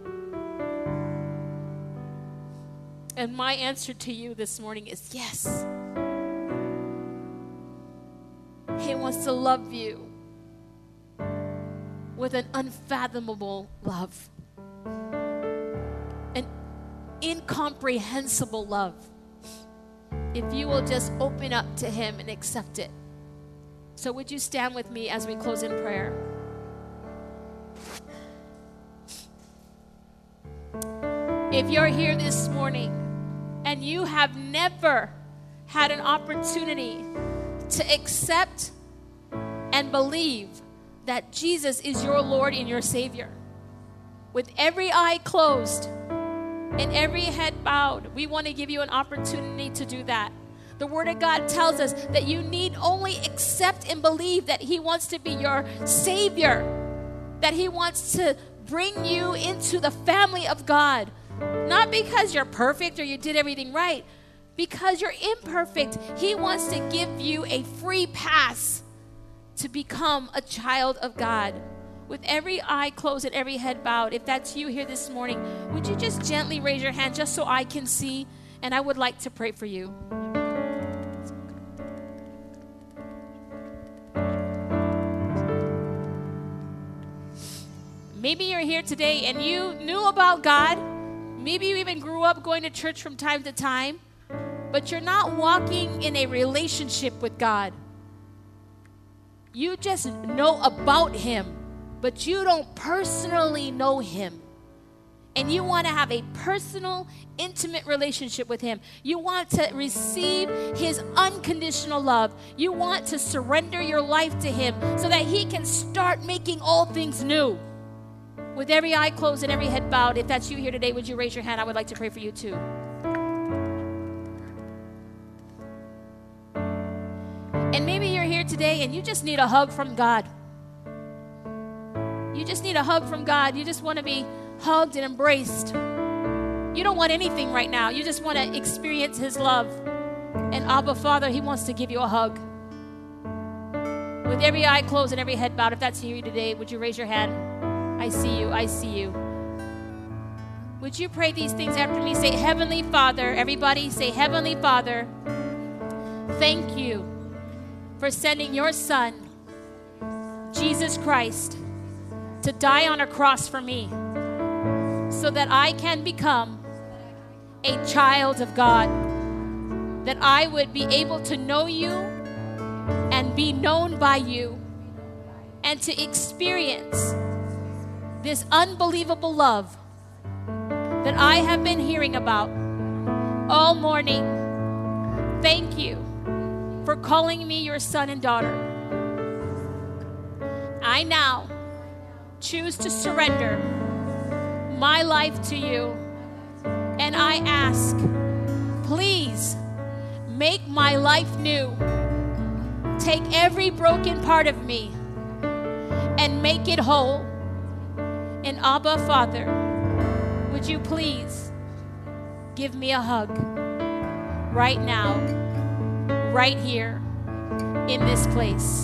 And my answer to you this morning is yes. He wants to love you with an unfathomable love, an incomprehensible love, if you will just open up to him and accept it. So would you stand with me as we close in prayer? If you're here this morning and you have never had an opportunity to accept and believe that Jesus is your Lord and your Savior, with every eye closed and every head bowed, we want to give you an opportunity to do that. The Word of God tells us that you need only accept and believe that he wants to be your Savior, that he wants to bring you into the family of God. Not because you're perfect or you did everything right, because you're imperfect. He wants to give you a free pass to become a child of God. with every eye closed and every head bowed, if that's you here this morning, would you just gently raise your hand just so I can see? And I would like to pray for you. Maybe you're here today and you knew about God. Maybe you even grew up going to church from time to time, but you're not walking in a relationship with God. You just know about Him, but you don't personally know Him. And you want to have a personal, intimate relationship with Him. You want to receive His unconditional love. You want to surrender your life to Him so that He can start making all things new. With every eye closed and every head bowed, if that's you here today, would you raise your hand? I would like to pray for you too. And maybe you're here today and you just need a hug from God. You just need a hug from God. You just want to be hugged and embraced. You don't want anything right now. You just want to experience His love. And Abba, Father, He wants to give you a hug. With every eye closed and every head bowed, if that's you today, would you raise your hand? I see you. I see you. Would you pray these things after me? Say, Heavenly Father. Everybody say, Heavenly Father, thank you for sending your Son, Jesus Christ, to die on a cross for me so that I can become a child of God, that I would be able to know you and be known by you and to experience this unbelievable love that I have been hearing about all morning. Thank you for calling me your son and daughter. I now choose to surrender my life to you, and I ask, please make my life new. Take every broken part of me and make it whole. And Abba, Father, would you please give me a hug right now, right here in this place.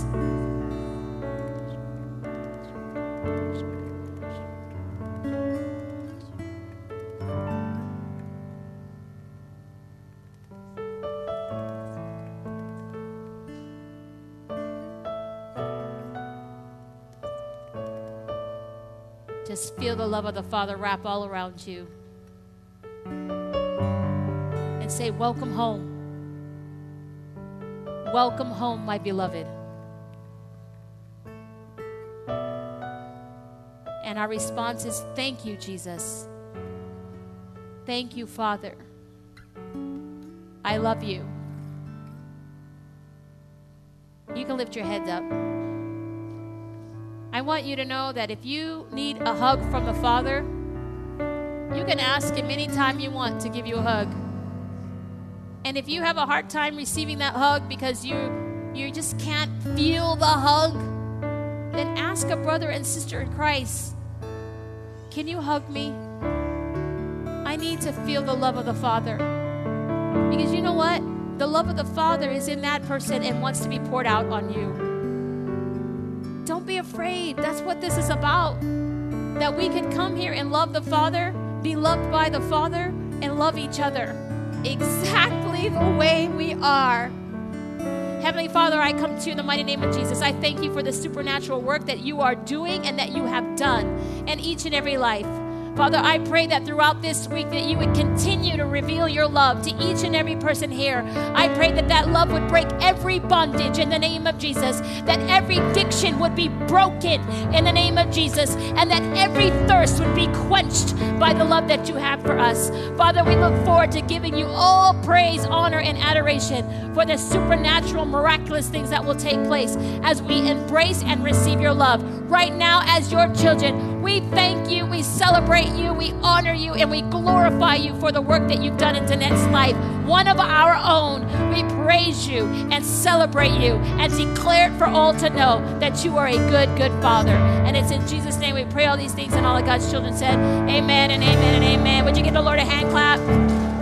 Just feel the love of the Father wrap all around you. And say, welcome home. Welcome home, my beloved. And our response is, thank you, Jesus. Thank you, Father. I love you. You can lift your heads up. I want you to know that if you need a hug from the Father, you can ask Him anytime you want to give you a hug. And if you have a hard time receiving that hug because you you just can't feel the hug, then ask a brother and sister in Christ, can you hug me? I need to feel the love of the Father. Because you know what? The love of the Father is in that person and wants to be poured out on you. Don't be afraid. That's what this is about. That we can come here and love the Father, be loved by the Father, and love each other exactly the way we are. Heavenly Father, I come to you in the mighty name of Jesus. I thank you for the supernatural work that you are doing and that you have done in each and every life. Father, I pray that throughout this week that you would continue to reveal your love to each and every person here. I pray that that love would break every bondage in the name of Jesus, that every addiction would be broken in the name of Jesus, and that every thirst would be quenched by the love that you have for us. Father, we look forward to giving you all praise, honor, and adoration for the supernatural, miraculous things that will take place as we embrace and receive your love. Right now, as your children, we thank you, we celebrate you, we honor you, and we glorify you for the work that you've done in Danette's life. One of our own, we praise you and celebrate you and declare it for all to know that you are a good, good Father. And it's in Jesus' name we pray all these things, and all of God's children said, amen and amen and amen. Would you give the Lord a hand clap?